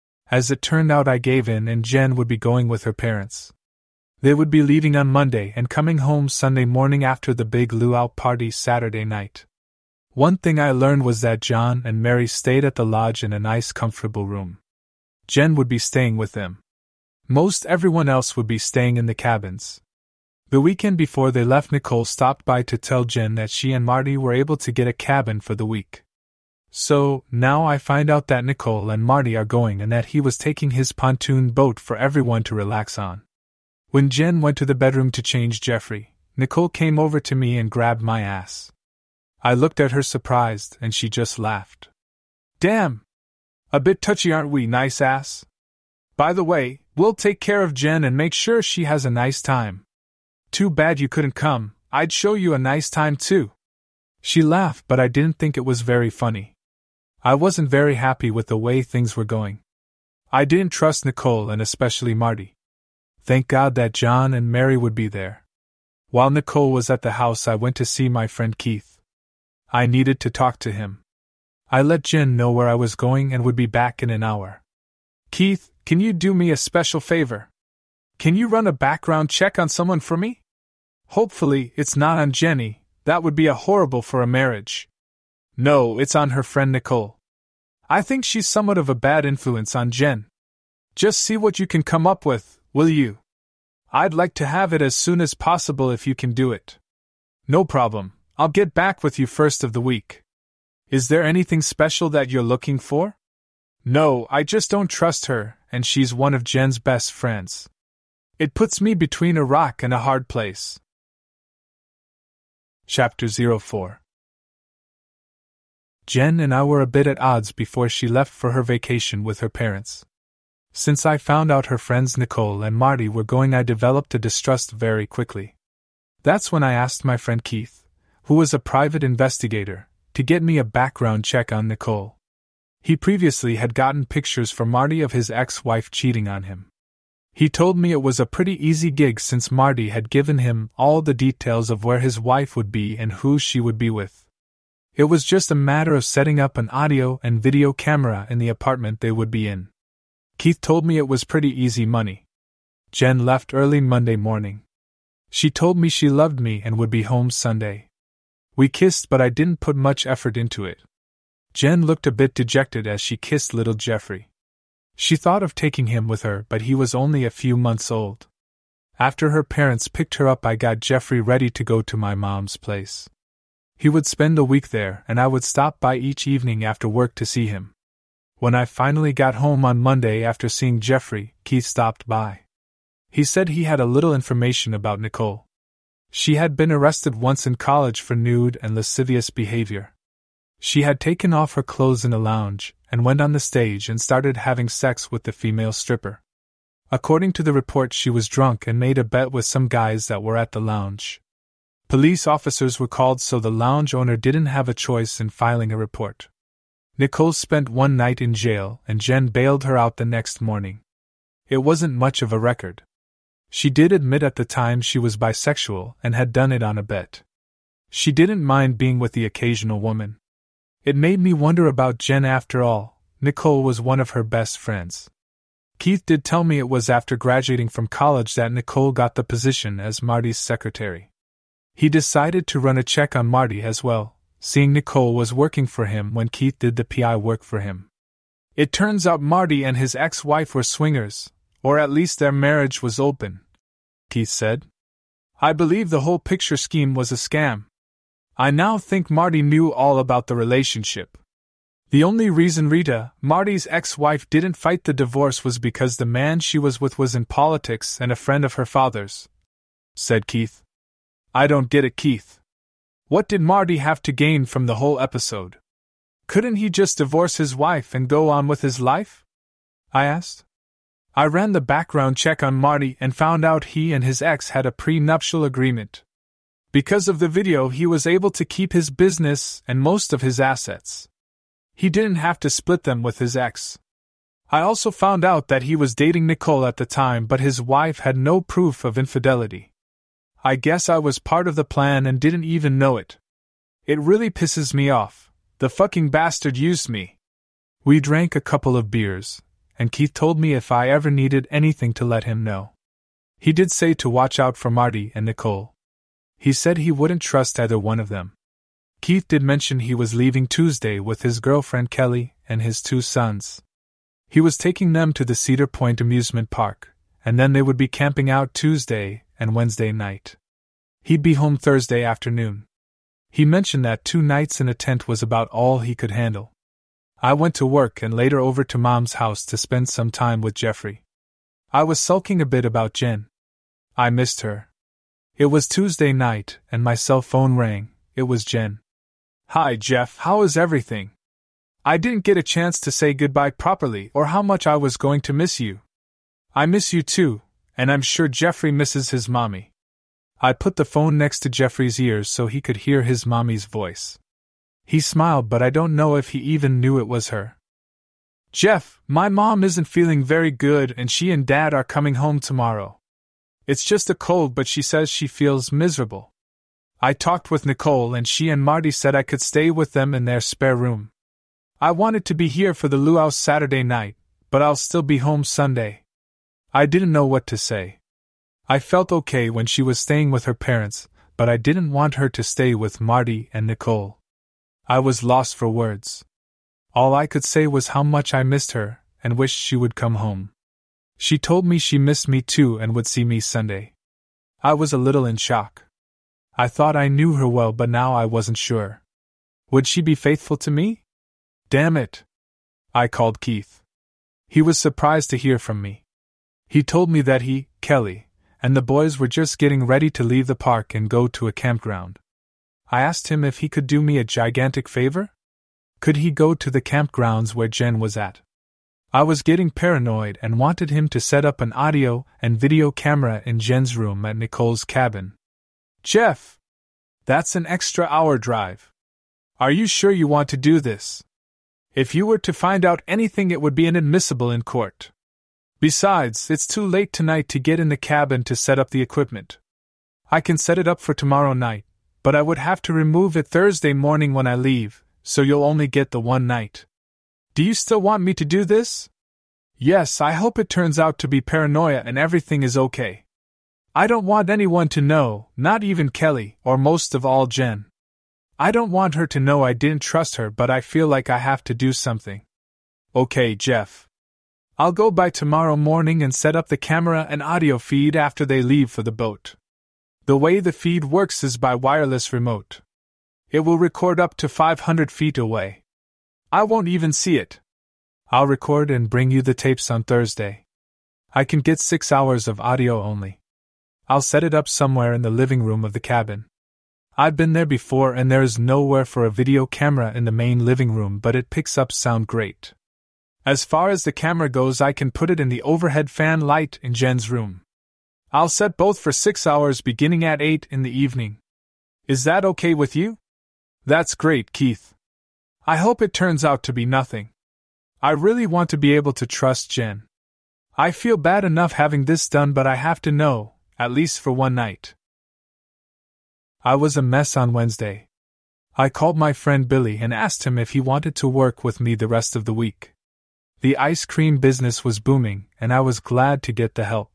A: As it turned out, I gave in and Jen would be going with her parents. They would be leaving on Monday and coming home Sunday morning after the big luau party Saturday night. One thing I learned was that John and Mary stayed at the lodge in a nice comfortable room. Jen would be staying with them. Most everyone else would be staying in the cabins. The weekend before they left, Nicole stopped by to tell Jen that she and Marty were able to get a cabin for the week. So, now I find out that Nicole and Marty are going and that he was taking his pontoon boat for everyone to relax on. When Jen went to the bedroom to change Jeffrey, Nicole came over to me and grabbed my ass. I looked at her surprised and she just laughed. "Damn! A bit touchy, aren't we, nice ass? By the way, we'll take care of Jen and make sure she has a nice time. Too bad you couldn't come, I'd show you a nice time too. She laughed, but I didn't think it was very funny. I wasn't very happy with the way things were going. I didn't trust Nicole and especially Marty. Thank God that John and Mary would be there. While Nicole was at the house, I went to see my friend Keith. I needed to talk to him. I let Jen know where I was going and would be back in an hour. Keith, can you do me a special favor? Can you run a background check on someone for me? Hopefully, it's not on Jenny, that would be horrible for a marriage. No, it's on her friend Nicole. I think she's somewhat of a bad influence on Jen. Just see what you can come up with, will you? I'd like to have it as soon as possible if you can do it. No problem, I'll get back with you first of the week. Is there anything special that you're looking for? No, I just don't trust her, and she's one of Jen's best friends. It puts me between a rock and a hard place. Chapter 04. Jen and I were a bit at odds before she left for her vacation with her parents. Since I found out her friends Nicole and Marty were going, I developed a distrust very quickly. That's when I asked my friend Keith, who was a private investigator, to get me a background check on Nicole. He previously had gotten pictures for Marty of his ex-wife cheating on him. He told me it was a pretty easy gig since Marty had given him all the details of where his wife would be and who she would be with. It was just a matter of setting up an audio and video camera in the apartment they would be in. Keith told me it was pretty easy money. Jen left early Monday morning. She told me she loved me and would be home Sunday. We kissed, but I didn't put much effort into it. Jen looked a bit dejected as she kissed little Jeffrey. She thought of taking him with her, but he was only a few months old. After her parents picked her up, I got Jeffrey ready to go to my mom's place. He would spend a week there, and I would stop by each evening after work to see him. When I finally got home on Monday after seeing Jeffrey, Keith stopped by. He said he had a little information about Nicole. She had been arrested once in college for nude and lascivious behavior. She had taken off her clothes in a lounge and went on the stage and started having sex with the female stripper. According to the report, she was drunk and made a bet with some guys that were at the lounge. Police officers were called, so the lounge owner didn't have a choice in filing a report. Nicole spent one night in jail and Jen bailed her out the next morning. It wasn't much of a record. She did admit at the time she was bisexual and had done it on a bet. She didn't mind being with the occasional woman. It made me wonder about Jen after all. Nicole was one of her best friends. Keith did tell me it was after graduating from college that Nicole got the position as Marty's secretary. He decided to run a check on Marty as well, seeing Nicole was working for him when Keith did the PI work for him. It turns out Marty and his ex-wife were swingers, or at least their marriage was open, Keith said. I believe the whole picture scheme was a scam. I now think Marty knew all about the relationship. The only reason Rita, Marty's ex-wife, didn't fight the divorce was because the man she was with was in politics and a friend of her father's, said Keith. I don't get it, Keith. What did Marty have to gain from the whole episode? Couldn't he just divorce his wife and go on with his life? I asked. I ran the background check on Marty and found out he and his ex had a prenuptial agreement. Because of the video, he was able to keep his business and most of his assets. He didn't have to split them with his ex. I also found out that he was dating Nicole at the time, but his wife had no proof of infidelity. I guess I was part of the plan and didn't even know it. It really pisses me off. The fucking bastard used me. We drank a couple of beers, and Keith told me if I ever needed anything to let him know. He did say to watch out for Marty and Nicole. He said he wouldn't trust either one of them. Keith did mention he was leaving Tuesday with his girlfriend Kelly and his 2 sons. He was taking them to the Cedar Point amusement park, and then they would be camping out Tuesday and Wednesday night. He'd be home Thursday afternoon. He mentioned that 2 nights in a tent was about all he could handle. I went to work and later over to Mom's house to spend some time with Jeffrey. I was sulking a bit about Jen. I missed her. It was Tuesday night, and my cell phone rang. It was Jen. Hi, Jeff, how is everything? I didn't get a chance to say goodbye properly or how much I was going to miss you. I miss you too, and I'm sure Jeffrey misses his mommy. I put the phone next to Jeffrey's ears so he could hear his mommy's voice. He smiled, but I don't know if he even knew it was her. Jeff, my mom isn't feeling very good and she and Dad are coming home tomorrow. It's just a cold, but she says she feels miserable. I talked with Nicole and she and Marty said I could stay with them in their spare room. I wanted to be here for the luau Saturday night, but I'll still be home Sunday. I didn't know what to say. I felt okay when she was staying with her parents, but I didn't want her to stay with Marty and Nicole. I was lost for words. All I could say was how much I missed her and wished she would come home. She told me she missed me too and would see me Sunday. I was a little in shock. I thought I knew her well, but now I wasn't sure. Would she be faithful to me? Damn it! I called Keith. He was surprised to hear from me. He told me that he, Kelly, and the boys were just getting ready to leave the park and go to a campground. I asked him if he could do me a gigantic favor. Could he go to the campgrounds where Jen was at? I was getting paranoid and wanted him to set up an audio and video camera in Jen's room at Nicole's cabin. Jeff! That's an extra hour drive. Are you sure you want to do this? If you were to find out anything, it would be inadmissible in court. Besides, it's too late tonight to get in the cabin to set up the equipment. I can set it up for tomorrow night, but I would have to remove it Thursday morning when I leave, so you'll only get the one night. Do you still want me to do this? Yes, I hope it turns out to be paranoia and everything is okay. I don't want anyone to know, not even Kelly, or most of all Jen. I don't want her to know I didn't trust her, but I feel like I have to do something. Okay, Jeff. I'll go by tomorrow morning and set up the camera and audio feed after they leave for the boat. The way the feed works is by wireless remote. It will record up to 500 feet away. I won't even see it. I'll record and bring you the tapes on Thursday. I can get 6 hours of audio only. I'll set it up somewhere in the living room of the cabin. I've been there before and there is nowhere for a video camera in the main living room, but it picks up sound great. As far as the camera goes, I can put it in the overhead fan light in Jen's room. I'll set both for 6 hours beginning at 8 in the evening. Is that okay with you? That's great, Keith. I hope it turns out to be nothing. I really want to be able to trust Jen. I feel bad enough having this done, but I have to know, at least for one night. I was a mess on Wednesday. I called my friend Billy and asked him if he wanted to work with me the rest of the week. The ice cream business was booming, and I was glad to get the help.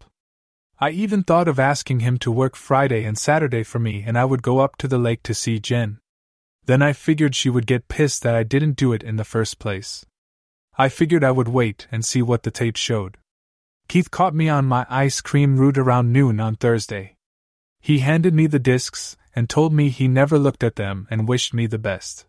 A: I even thought of asking him to work Friday and Saturday for me, and I would go up to the lake to see Jen. Then I figured she would get pissed that I didn't do it in the first place. I figured I would wait and see what the tape showed. Keith caught me on my ice cream route around noon on Thursday. He handed me the discs and told me he never looked at them and wished me the best.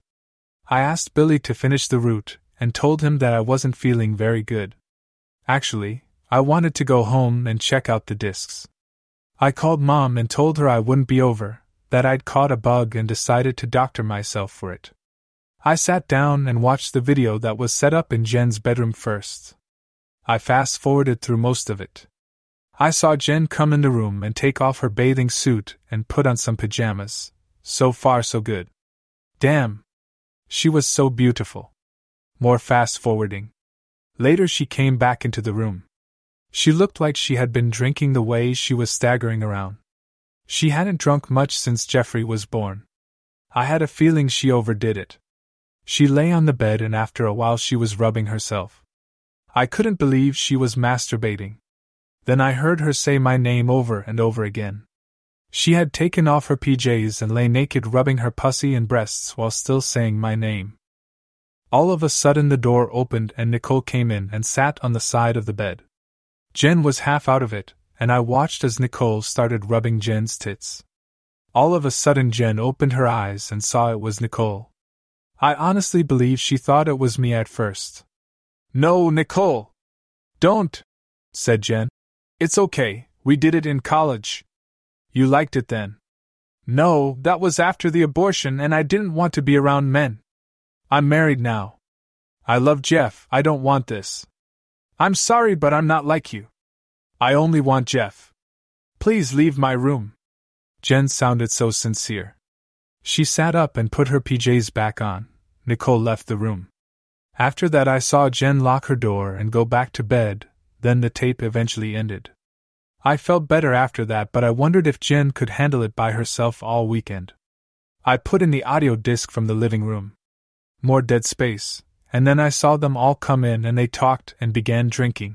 A: I asked Billy to finish the route and told him that I wasn't feeling very good. Actually, I wanted to go home and check out the discs. I called Mom and told her I wouldn't be over, that I'd caught a bug and decided to doctor myself for it. I sat down and watched the video that was set up in Jen's bedroom first. I fast-forwarded through most of it. I saw Jen come in the room and take off her bathing suit and put on some pajamas. So far so good. Damn! She was so beautiful. More fast-forwarding. Later she came back into the room. She looked like she had been drinking the way she was staggering around. She hadn't drunk much since Jeffrey was born. I had a feeling she overdid it. She lay on the bed and after a while she was rubbing herself. I couldn't believe she was masturbating. Then I heard her say my name over and over again. She had taken off her PJs and lay naked rubbing her pussy and breasts while still saying my name. All of a sudden the door opened and Nicole came in and sat on the side of the bed. Jen was half out of it, and I watched as Nicole started rubbing Jen's tits. All of a sudden Jen opened her eyes and saw it was Nicole. I honestly believe she thought it was me at first. "No, Nicole! Don't!" said Jen. "It's okay, we did it in college." "You liked it then?" "No, that was after the abortion and I didn't want to be around men. I'm married now." I love Jeff, I don't want this. I'm sorry, but I'm not like you. I only want Jeff. Please leave my room. Jen sounded so sincere. She sat up and put her PJs back on. Nicole left the room. After that, I saw Jen lock her door and go back to bed, then the tape eventually ended. I felt better after that, but I wondered if Jen could handle it by herself all weekend. I put in the audio disc from the living room. More dead space, and then I saw them all come in and they talked and began drinking.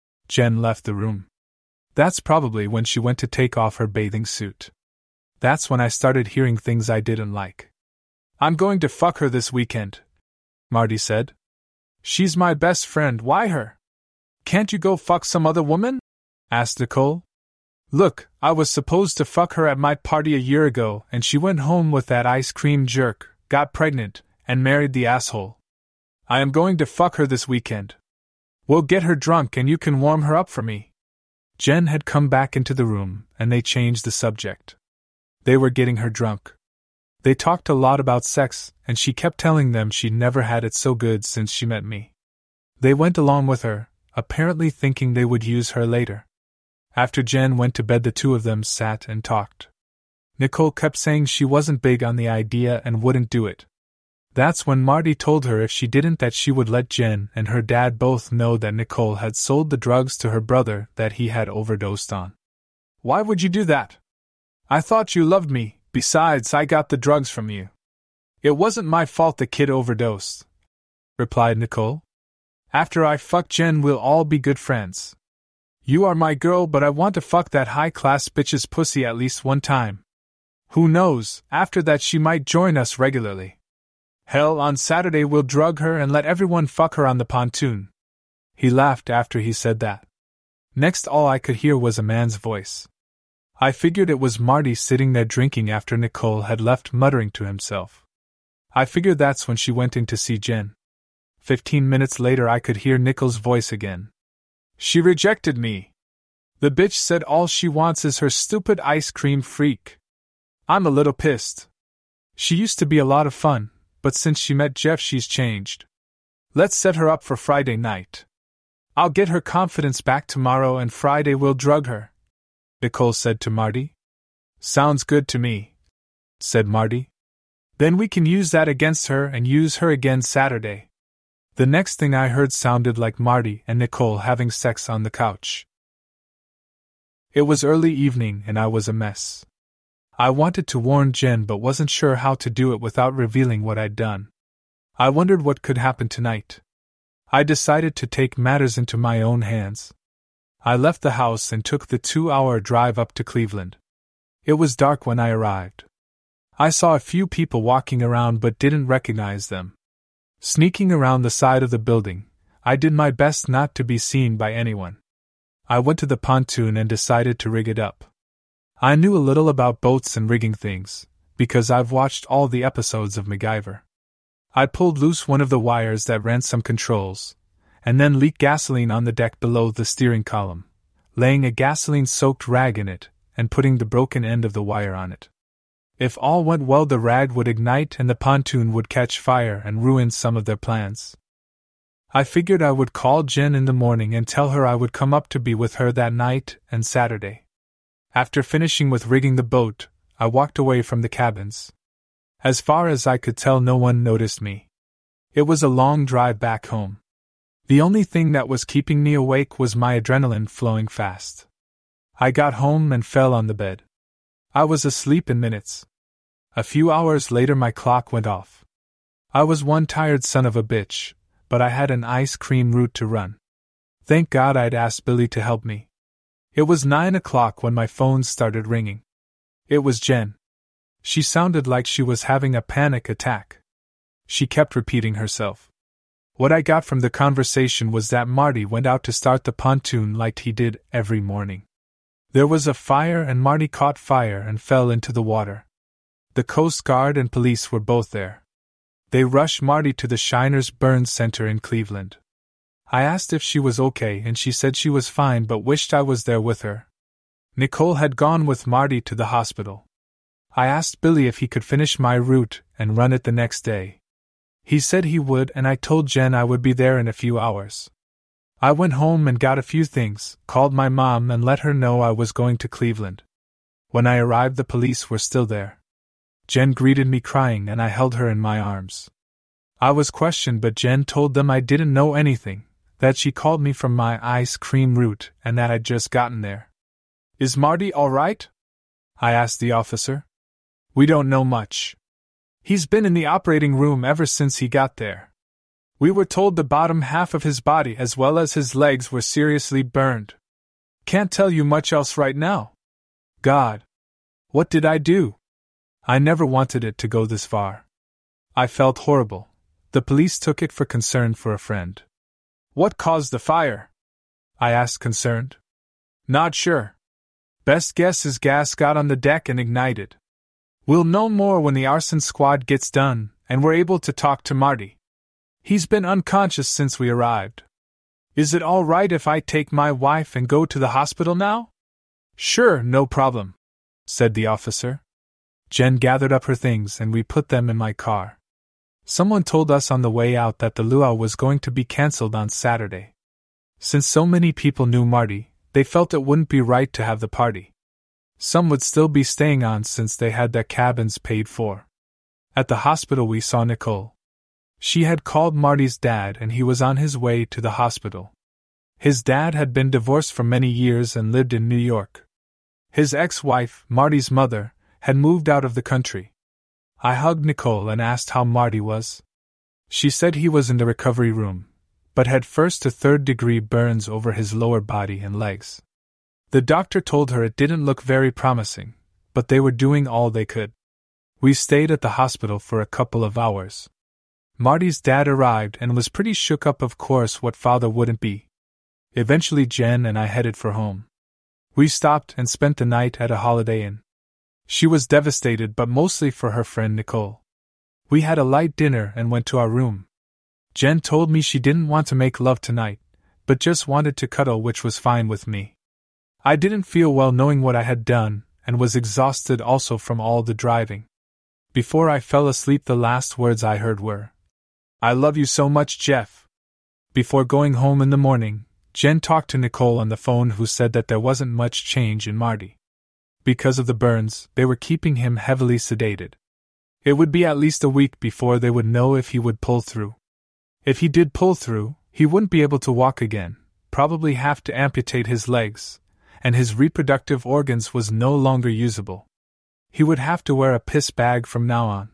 A: Jen left the room. That's probably when she went to take off her bathing suit. That's when I started hearing things I didn't like. I'm going to fuck her this weekend, Marty said. She's my best friend, why her? Can't you go fuck some other woman? Asked Nicole. Look, I was supposed to fuck her at my party a year ago, and she went home with that ice cream jerk, got pregnant, and married the asshole. I am going to fuck her this weekend. We'll get her drunk and you can warm her up for me. Jen had come back into the room, and they changed the subject. They were getting her drunk. They talked a lot about sex, and she kept telling them she'd never had it so good since she met me. They went along with her, apparently thinking they would use her later. After Jen went to bed, the two of them sat and talked. Nicole kept saying she wasn't big on the idea and wouldn't do it. That's when Marty told her if she didn't that she would let Jen and her dad both know that Nicole had sold the drugs to her brother that he had overdosed on. Why would you do that? I thought you loved me, besides I got the drugs from you. It wasn't my fault the kid overdosed, replied Nicole. After I fuck Jen, we'll all be good friends. You are my girl, but I want to fuck that high-class bitch's pussy at least one time. Who knows, after that she might join us regularly. Hell, on Saturday we'll drug her and let everyone fuck her on the pontoon. He laughed after he said that. Next, all I could hear was a man's voice. I figured it was Marty sitting there drinking after Nicole had left, muttering to himself. I figured that's when she went in to see Jen. 15 minutes later I could hear Nicole's voice again. She rejected me. The bitch said all she wants is her stupid ice cream freak. I'm a little pissed. She used to be a lot of fun, but since she met Jeff she's changed. Let's set her up for Friday night. I'll get her confidence back tomorrow and Friday we'll drug her, Nicole said to Marty. Sounds good to me, said Marty. Then we can use that against her and use her again Saturday. The next thing I heard sounded like Marty and Nicole having sex on the couch. It was early evening and I was a mess. I wanted to warn Jen but wasn't sure how to do it without revealing what I'd done. I wondered what could happen tonight. I decided to take matters into my own hands. I left the house and took the 2-hour drive up to Cleveland. It was dark when I arrived. I saw a few people walking around but didn't recognize them. Sneaking around the side of the building, I did my best not to be seen by anyone. I went to the pontoon and decided to rig it up. I knew a little about boats and rigging things, because I've watched all the episodes of MacGyver. I pulled loose one of the wires that ran some controls, and then leaked gasoline on the deck below the steering column, laying a gasoline-soaked rag in it, and putting the broken end of the wire on it. If all went well, the rag would ignite and the pontoon would catch fire and ruin some of their plans. I figured I would call Jen in the morning and tell her I would come up to be with her that night and Saturday. After finishing with rigging the boat, I walked away from the cabins. As far as I could tell, no one noticed me. It was a long drive back home. The only thing that was keeping me awake was my adrenaline flowing fast. I got home and fell on the bed. I was asleep in minutes. A few hours later my clock went off. I was one tired son of a bitch, but I had an ice cream route to run. Thank God I'd asked Billy to help me. It was 9 o'clock when my phone started ringing. It was Jen. She sounded like she was having a panic attack. She kept repeating herself. What I got from the conversation was that Marty went out to start the pontoon like he did every morning. There was a fire and Marty caught fire and fell into the water. The Coast Guard and police were both there. They rushed Marty to the Shiners Burn Center in Cleveland. I asked if she was okay and she said she was fine but wished I was there with her. Nicole had gone with Marty to the hospital. I asked Billy if he could finish my route and run it the next day. He said he would, and I told Jen I would be there in a few hours. I went home and got a few things, called my mom and let her know I was going to Cleveland. When I arrived, the police were still there. Jen greeted me crying and I held her in my arms. I was questioned, but Jen told them I didn't know anything, that she called me from my ice cream route and that I'd just gotten there. Is Marty all right? I asked the officer. We don't know much. He's been in the operating room ever since he got there. We were told the bottom half of his body as well as his legs were seriously burned. Can't tell you much else right now. God. What did I do? I never wanted it to go this far. I felt horrible. The police took it for concern for a friend. What caused the fire? I asked, concerned. Not sure. Best guess is gas got on the deck and ignited. We'll know more when the arson squad gets done and we're able to talk to Marty. He's been unconscious since we arrived. Is it all right if I take my wife and go to the hospital now? Sure, no problem, said the officer. Jen gathered up her things and we put them in my car. Someone told us on the way out that the luau was going to be cancelled on Saturday. Since so many people knew Marty, they felt it wouldn't be right to have the party. Some would still be staying on since they had their cabins paid for. At the hospital we saw Nicole. She had called Marty's dad and he was on his way to the hospital. His dad had been divorced for many years and lived in New York. His ex-wife, Marty's mother, had moved out of the country. I hugged Nicole and asked how Marty was. She said he was in the recovery room, but had first to third-degree burns over his lower body and legs. The doctor told her it didn't look very promising, but they were doing all they could. We stayed at the hospital for a couple of hours. Marty's dad arrived and was pretty shook up, of course what father wouldn't be. Eventually Jen and I headed for home. We stopped and spent the night at a Holiday Inn. She was devastated, but mostly for her friend Nicole. We had a light dinner and went to our room. Jen told me she didn't want to make love tonight, but just wanted to cuddle, which was fine with me. I didn't feel well knowing what I had done, and was exhausted also from all the driving. Before I fell asleep, the last words I heard were, "I love you so much, Jeff." Before going home in the morning, Jen talked to Nicole on the phone, who said that there wasn't much change in Marty. Because of the burns, they were keeping him heavily sedated. It would be at least a week before they would know if he would pull through. If he did pull through, he wouldn't be able to walk again, probably have to amputate his legs, and his reproductive organs was no longer usable. He would have to wear a piss bag from now on.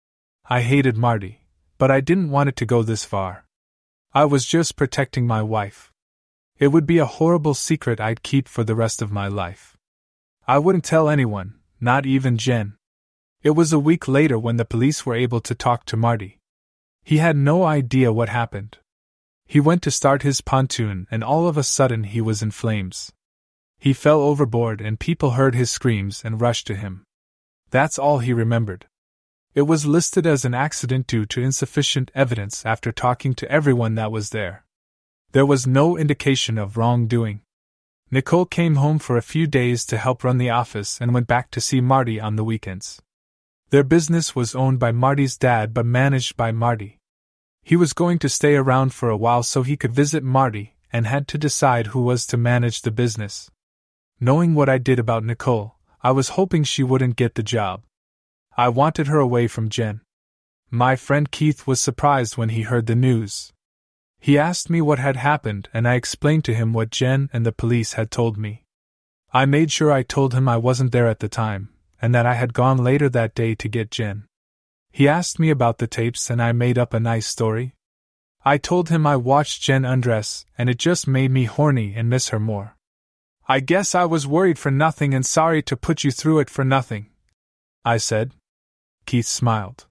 A: I hated Marty, but I didn't want it to go this far. I was just protecting my wife. It would be a horrible secret I'd keep for the rest of my life. I wouldn't tell anyone, not even Jen. It was a week later when the police were able to talk to Marty. He had no idea what happened. He went to start his pontoon and all of a sudden he was in flames. He fell overboard and people heard his screams and rushed to him. That's all he remembered. It was listed as an accident due to insufficient evidence after talking to everyone that was there. There was no indication of wrongdoing. Nicole came home for a few days to help run the office and went back to see Marty on the weekends. Their business was owned by Marty's dad but managed by Marty. He was going to stay around for a while so he could visit Marty and had to decide who was to manage the business. Knowing what I did about Nicole, I was hoping she wouldn't get the job. I wanted her away from Jen. My friend Keith was surprised when he heard the news. He asked me what had happened and I explained to him what Jen and the police had told me. I made sure I told him I wasn't there at the time, and that I had gone later that day to get Jen. He asked me about the tapes and I made up a nice story. I told him I watched Jen undress and it just made me horny and miss her more. I guess I was worried for nothing and sorry to put you through it for nothing, I said. Keith smiled.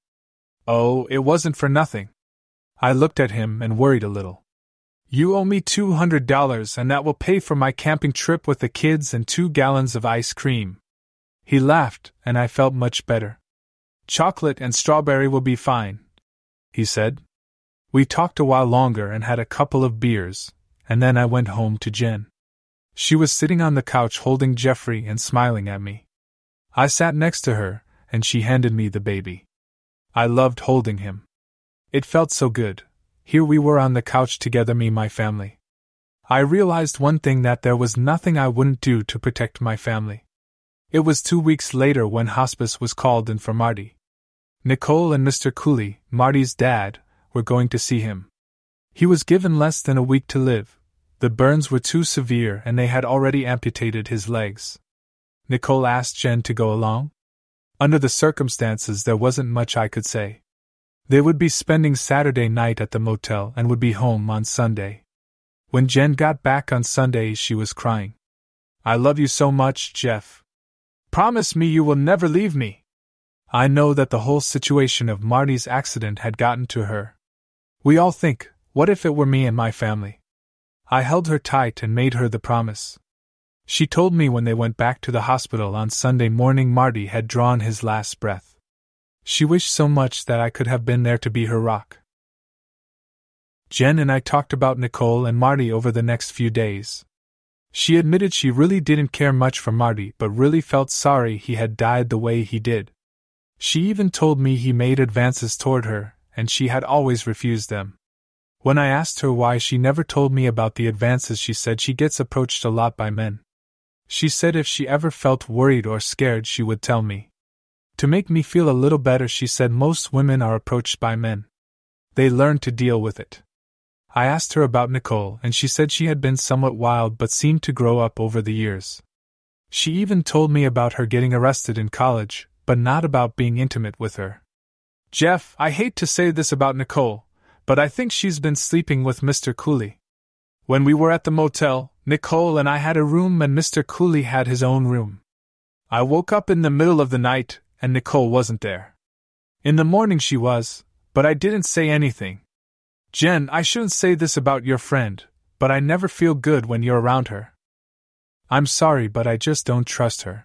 A: Oh, it wasn't for nothing. I looked at him and worried a little. You owe me $200 and that will pay for my camping trip with the kids and 2 gallons of ice cream. He laughed and I felt much better. Chocolate and strawberry will be fine, he said. We talked a while longer and had a couple of beers, and then I went home to Jen. She was sitting on the couch holding Jeffrey and smiling at me. I sat next to her, and she handed me the baby. I loved holding him. It felt so good. Here we were on the couch together, me, my family. I realized one thing, that there was nothing I wouldn't do to protect my family. It was 2 weeks later when hospice was called in for Marty. Nicole and Mr. Cooley, Marty's dad, were going to see him. He was given less than a week to live. The burns were too severe and they had already amputated his legs. Nicole asked Jen to go along. Under the circumstances, there wasn't much I could say. They would be spending Saturday night at the motel and would be home on Sunday. When Jen got back on Sunday, she was crying. "I love you so much, Jeff. Promise me you will never leave me." I know that the whole situation of Marty's accident had gotten to her. We all think, what if it were me and my family? I held her tight and made her the promise. She told me when they went back to the hospital on Sunday morning Marty had drawn his last breath. She wished so much that I could have been there to be her rock. Jen and I talked about Nicole and Marty over the next few days. She admitted she really didn't care much for Marty, but really felt sorry he had died the way he did. She even told me he made advances toward her, and she had always refused them. When I asked her why she never told me about the advances, she said she gets approached a lot by men. She said if she ever felt worried or scared, she would tell me. To make me feel a little better, she said most women are approached by men. They learn to deal with it. I asked her about Nicole, and she said she had been somewhat wild but seemed to grow up over the years. She even told me about her getting arrested in college, but not about being intimate with her. "Jeff, I hate to say this about Nicole, but I think she's been sleeping with Mr. Cooley. When we were at the motel, Nicole and I had a room and Mr. Cooley had his own room. I woke up in the middle of the night, and Nicole wasn't there. In the morning she was, but I didn't say anything. Jen, I shouldn't say this about your friend, but I never feel good when you're around her. I'm sorry, but I just don't trust her.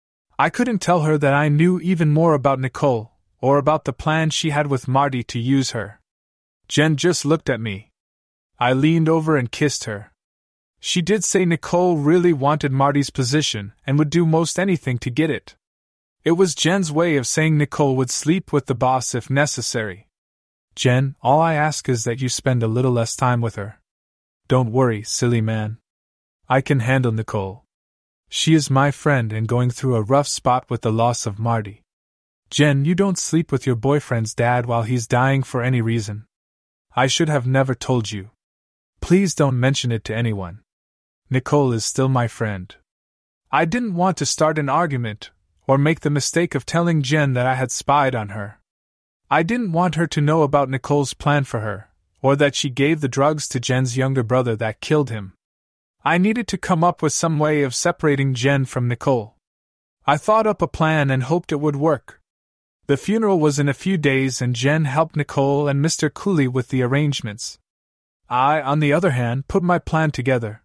A: I couldn't tell her that I knew even more about Nicole, or about the plan she had with Marty to use her." Jen just looked at me. I leaned over and kissed her. She did say Nicole really wanted Marty's position and would do most anything to get it. It was Jen's way of saying Nicole would sleep with the boss if necessary. "Jen, all I ask is that you spend a little less time with her. Don't worry, silly man. I can handle Nicole. She is my friend and going through a rough spot with the loss of Marty. Jen, you don't sleep with your boyfriend's dad while he's dying for any reason. I should have never told you. Please don't mention it to anyone. Nicole is still my friend." I didn't want to start an argument, or make the mistake of telling Jen that I had spied on her. I didn't want her to know about Nicole's plan for her, or that she gave the drugs to Jen's younger brother that killed him. I needed to come up with some way of separating Jen from Nicole. I thought up a plan and hoped it would work. The funeral was in a few days and Jen helped Nicole and Mr. Cooley with the arrangements. I, on the other hand, put my plan together.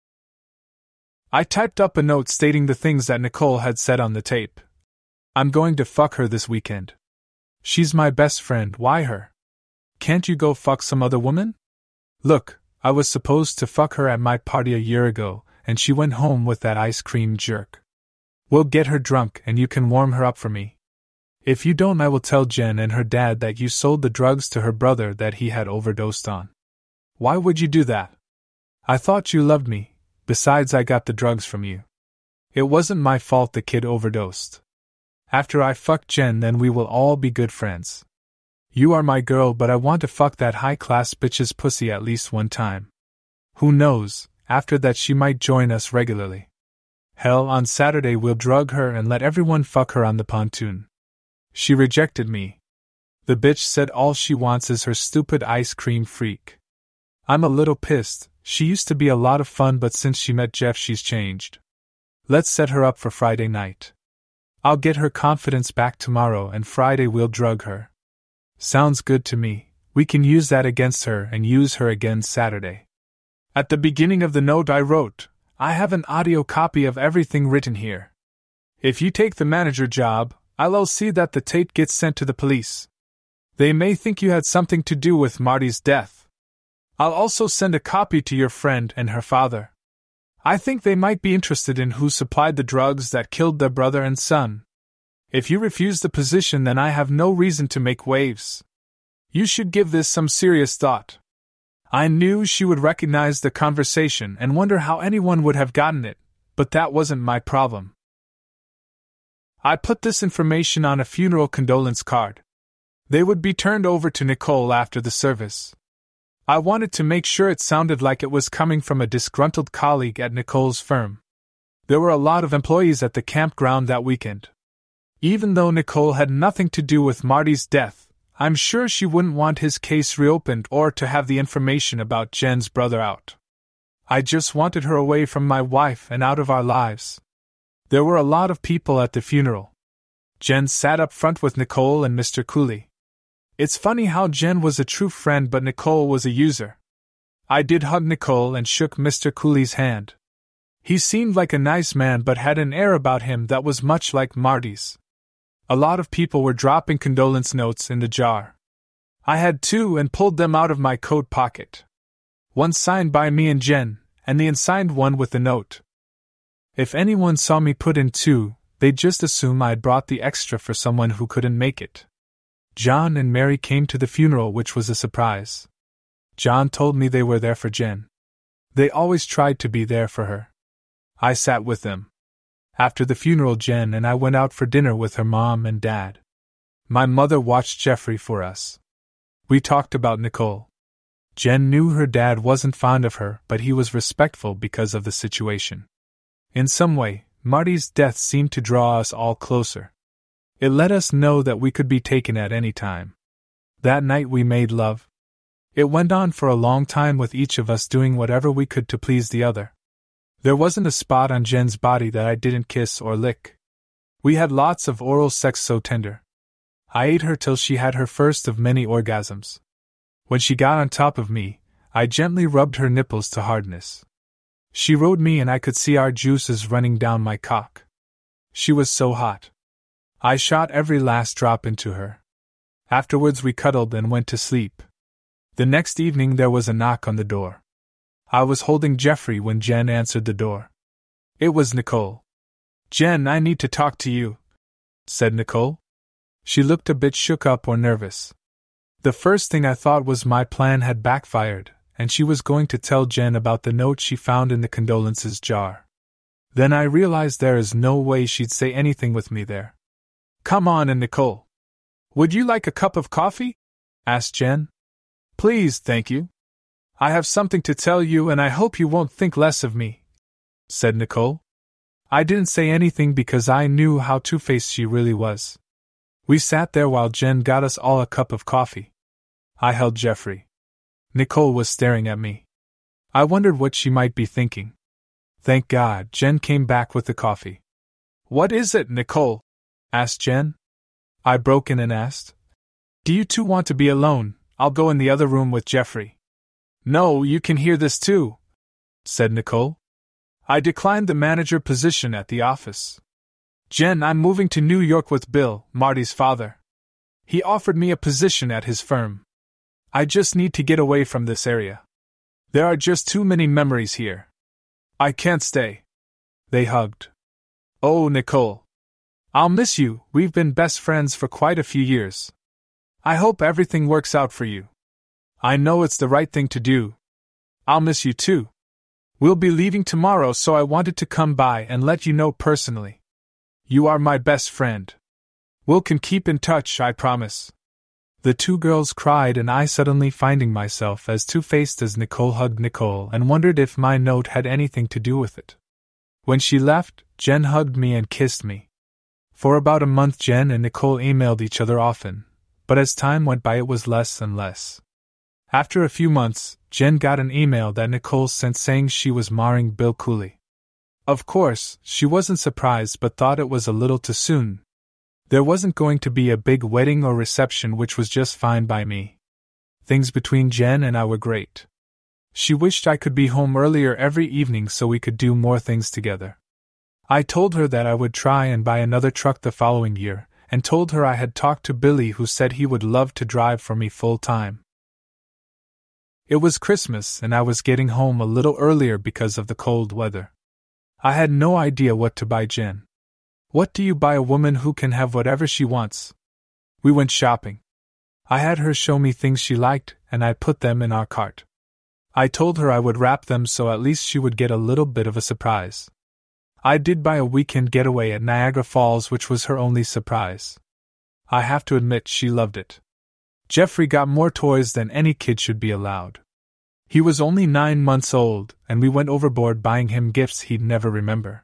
A: I typed up a note stating the things that Nicole had said on the tape. "I'm going to fuck her this weekend. She's my best friend, why her? Can't you go fuck some other woman? Look, I was supposed to fuck her at my party a year ago, and she went home with that ice cream jerk. We'll get her drunk and you can warm her up for me. If you don't, I will tell Jen and her dad that you sold the drugs to her brother that he had overdosed on. Why would you do that? I thought you loved me, besides I got the drugs from you. It wasn't my fault the kid overdosed. After I fuck Jen, then we will all be good friends. You are my girl, but I want to fuck that high-class bitch's pussy at least one time. Who knows, after that she might join us regularly. Hell, on Saturday we'll drug her and let everyone fuck her on the pontoon." She rejected me. The bitch said all she wants is her stupid ice cream freak. I'm a little pissed. She used to be a lot of fun, but since she met Jeff she's changed. Let's set her up for Friday night. I'll get her confidence back tomorrow and Friday we'll drug her. Sounds good to me. We can use that against her and use her again Saturday. At the beginning of the note I wrote, "I have an audio copy of everything written here. If you take the manager job, I'll see that the tape gets sent to the police. They may think you had something to do with Marty's death. I'll also send a copy to your friend and her father. I think they might be interested in who supplied the drugs that killed their brother and son. If you refuse the position, then I have no reason to make waves. You should give this some serious thought. I knew she would recognize the conversation and wonder how anyone would have gotten it, but that wasn't my problem. I put this information on a funeral condolence card. They would be turned over to Nicole after the service. I wanted to make sure it sounded like it was coming from a disgruntled colleague at Nicole's firm. There were a lot of employees at the campground that weekend. Even though Nicole had nothing to do with Marty's death, I'm sure she wouldn't want his case reopened or to have the information about Jen's brother out. I just wanted her away from my wife and out of our lives. There were a lot of people at the funeral. Jen sat up front with Nicole and Mr. Cooley. It's funny how Jen was a true friend but Nicole was a user. I did hug Nicole and shook Mr. Cooley's hand. He seemed like a nice man but had an air about him that was much like Marty's. A lot of people were dropping condolence notes in the jar. I had two and pulled them out of my coat pocket. One signed by me and Jen, and the unsigned one with the note. If anyone saw me put in two, they'd just assume I'd brought the extra for someone who couldn't make it. John and Mary came to the funeral, which was a surprise. John told me they were there for Jen. They always tried to be there for her. I sat with them. After the funeral, Jen and I went out for dinner with her mom and dad. My mother watched Jeffrey for us. We talked about Nicole. Jen knew her dad wasn't fond of her, but he was respectful because of the situation. In some way, Marty's death seemed to draw us all closer. It let us know that we could be taken at any time. That night we made love. It went on for a long time with each of us doing whatever we could to please the other. There wasn't a spot on Jen's body that I didn't kiss or lick. We had lots of oral sex so tender. I ate her till she had her first of many orgasms. When she got on top of me, I gently rubbed her nipples to hardness. She rode me and I could see our juices running down my cock. She was so hot. I shot every last drop into her. Afterwards we cuddled and went to sleep. The next evening there was a knock on the door. I was holding Jeffrey when Jen answered the door. It was Nicole. "Jen, I need to talk to you," said Nicole. She looked a bit shook up or nervous. The first thing I thought was my plan had backfired, and she was going to tell Jen about the note she found in the condolences jar. Then I realized there is no way she'd say anything with me there. "Come on in, Nicole. Would you like a cup of coffee?" asked Jen. "Please, thank you. I have something to tell you and I hope you won't think less of me," said Nicole. I didn't say anything because I knew how two-faced she really was. We sat there while Jen got us all a cup of coffee. I held Jeffrey. Nicole was staring at me. I wondered what she might be thinking. Thank God, Jen came back with the coffee. "What is it, Nicole?" asked Jen. I broke in and asked, "Do you two want to be alone? I'll go in the other room with Jeffrey." "No, you can hear this too," said Nicole. "I declined the manager position at the office. Jen, I'm moving to New York with Bill, Marty's father. He offered me a position at his firm. I just need to get away from this area. There are just too many memories here. I can't stay." They hugged. "Oh, Nicole. I'll miss you, we've been best friends for quite a few years. I hope everything works out for you. I know it's the right thing to do. I'll miss you too. We'll be leaving tomorrow, so I wanted to come by and let you know personally. You are my best friend. We'll can keep in touch, I promise." The two girls cried and I suddenly finding myself as two-faced as Nicole hugged Nicole and wondered if my note had anything to do with it. When she left, Jen hugged me and kissed me. For about a month Jen and Nicole emailed each other often, but as time went by it was less and less. After a few months, Jen got an email that Nicole sent saying she was marrying Bill Cooley. Of course, she wasn't surprised but thought it was a little too soon. There wasn't going to be a big wedding or reception, which was just fine by me. Things between Jen and I were great. She wished I could be home earlier every evening so we could do more things together. I told her that I would try and buy another truck the following year, and told her I had talked to Billy, who said he would love to drive for me full time. It was Christmas and I was getting home a little earlier because of the cold weather. I had no idea what to buy Jen. What do you buy a woman who can have whatever she wants? We went shopping. I had her show me things she liked, and I put them in our cart. I told her I would wrap them so at least she would get a little bit of a surprise. I did buy a weekend getaway at Niagara Falls, which was her only surprise. I have to admit she loved it. Jeffrey got more toys than any kid should be allowed. He was only 9 months old, and we went overboard buying him gifts he'd never remember.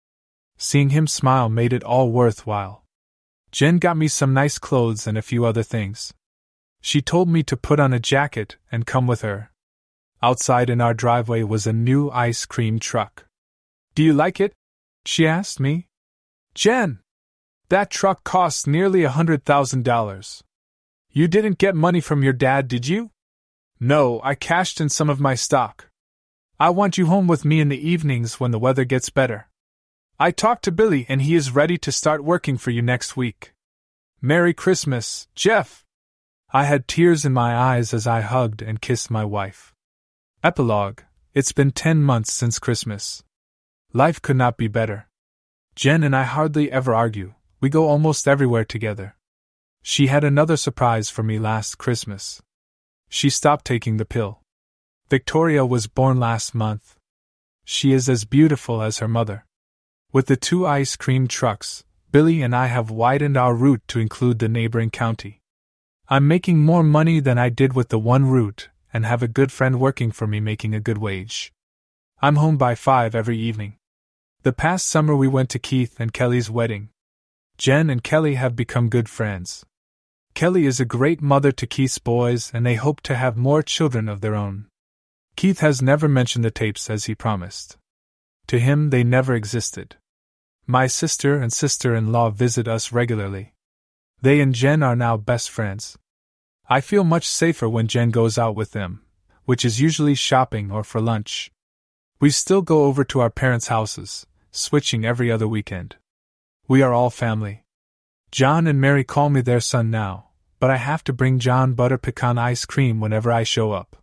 A: Seeing him smile made it all worthwhile. Jen got me some nice clothes and a few other things. She told me to put on a jacket and come with her. Outside in our driveway was a new ice cream truck. "Do you like it?" she asked me. "Jen! That truck costs nearly $100,000. You didn't get money from your dad, did you?" "No, I cashed in some of my stock. I want you home with me in the evenings when the weather gets better. I talked to Billy and he is ready to start working for you next week. Merry Christmas, Jeff!" I had tears in my eyes as I hugged and kissed my wife. Epilogue. It's been 10 months since Christmas. Life could not be better. Jen and I hardly ever argue. We go almost everywhere together. She had another surprise for me last Christmas. She stopped taking the pill. Victoria was born last month. She is as beautiful as her mother. With the 2 ice cream trucks, Billy and I have widened our route to include the neighboring county. I'm making more money than I did with the 1 route, and have a good friend working for me making a good wage. I'm home by 5 every evening. The past summer we went to Keith and Kelly's wedding. Jen and Kelly have become good friends. Kelly is a great mother to Keith's boys, and they hope to have more children of their own. Keith has never mentioned the tapes as he promised. To him they never existed. My sister and sister-in-law visit us regularly. They and Jen are now best friends. I feel much safer when Jen goes out with them, which is usually shopping or for lunch. We still go over to our parents' houses, switching every other weekend. We are all family. John and Mary call me their son now, but I have to bring John butter pecan ice cream whenever I show up.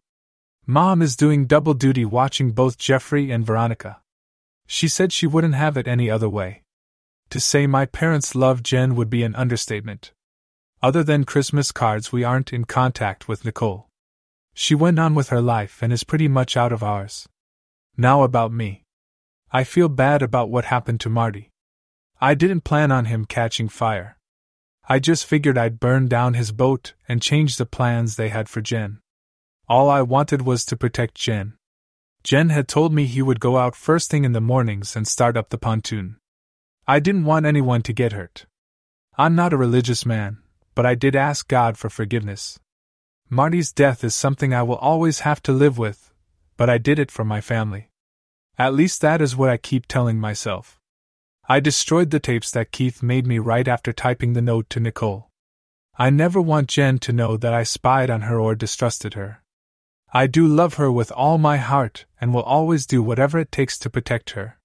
A: Mom is doing double duty watching both Jeffrey and Veronica. She said she wouldn't have it any other way. To say my parents love Jen would be an understatement. Other than Christmas cards, we aren't in contact with Nicole. She went on with her life and is pretty much out of ours. Now about me. I feel bad about what happened to Marty. I didn't plan on him catching fire. I just figured I'd burn down his boat and change the plans they had for Jen. All I wanted was to protect Jen. Jen had told me he would go out first thing in the mornings and start up the pontoon. I didn't want anyone to get hurt. I'm not a religious man, but I did ask God for forgiveness. Marty's death is something I will always have to live with, but I did it for my family. At least that is what I keep telling myself. I destroyed the tapes that Keith made me right after typing the note to Nicole. I never want Jen to know that I spied on her or distrusted her. I do love her with all my heart and will always do whatever it takes to protect her.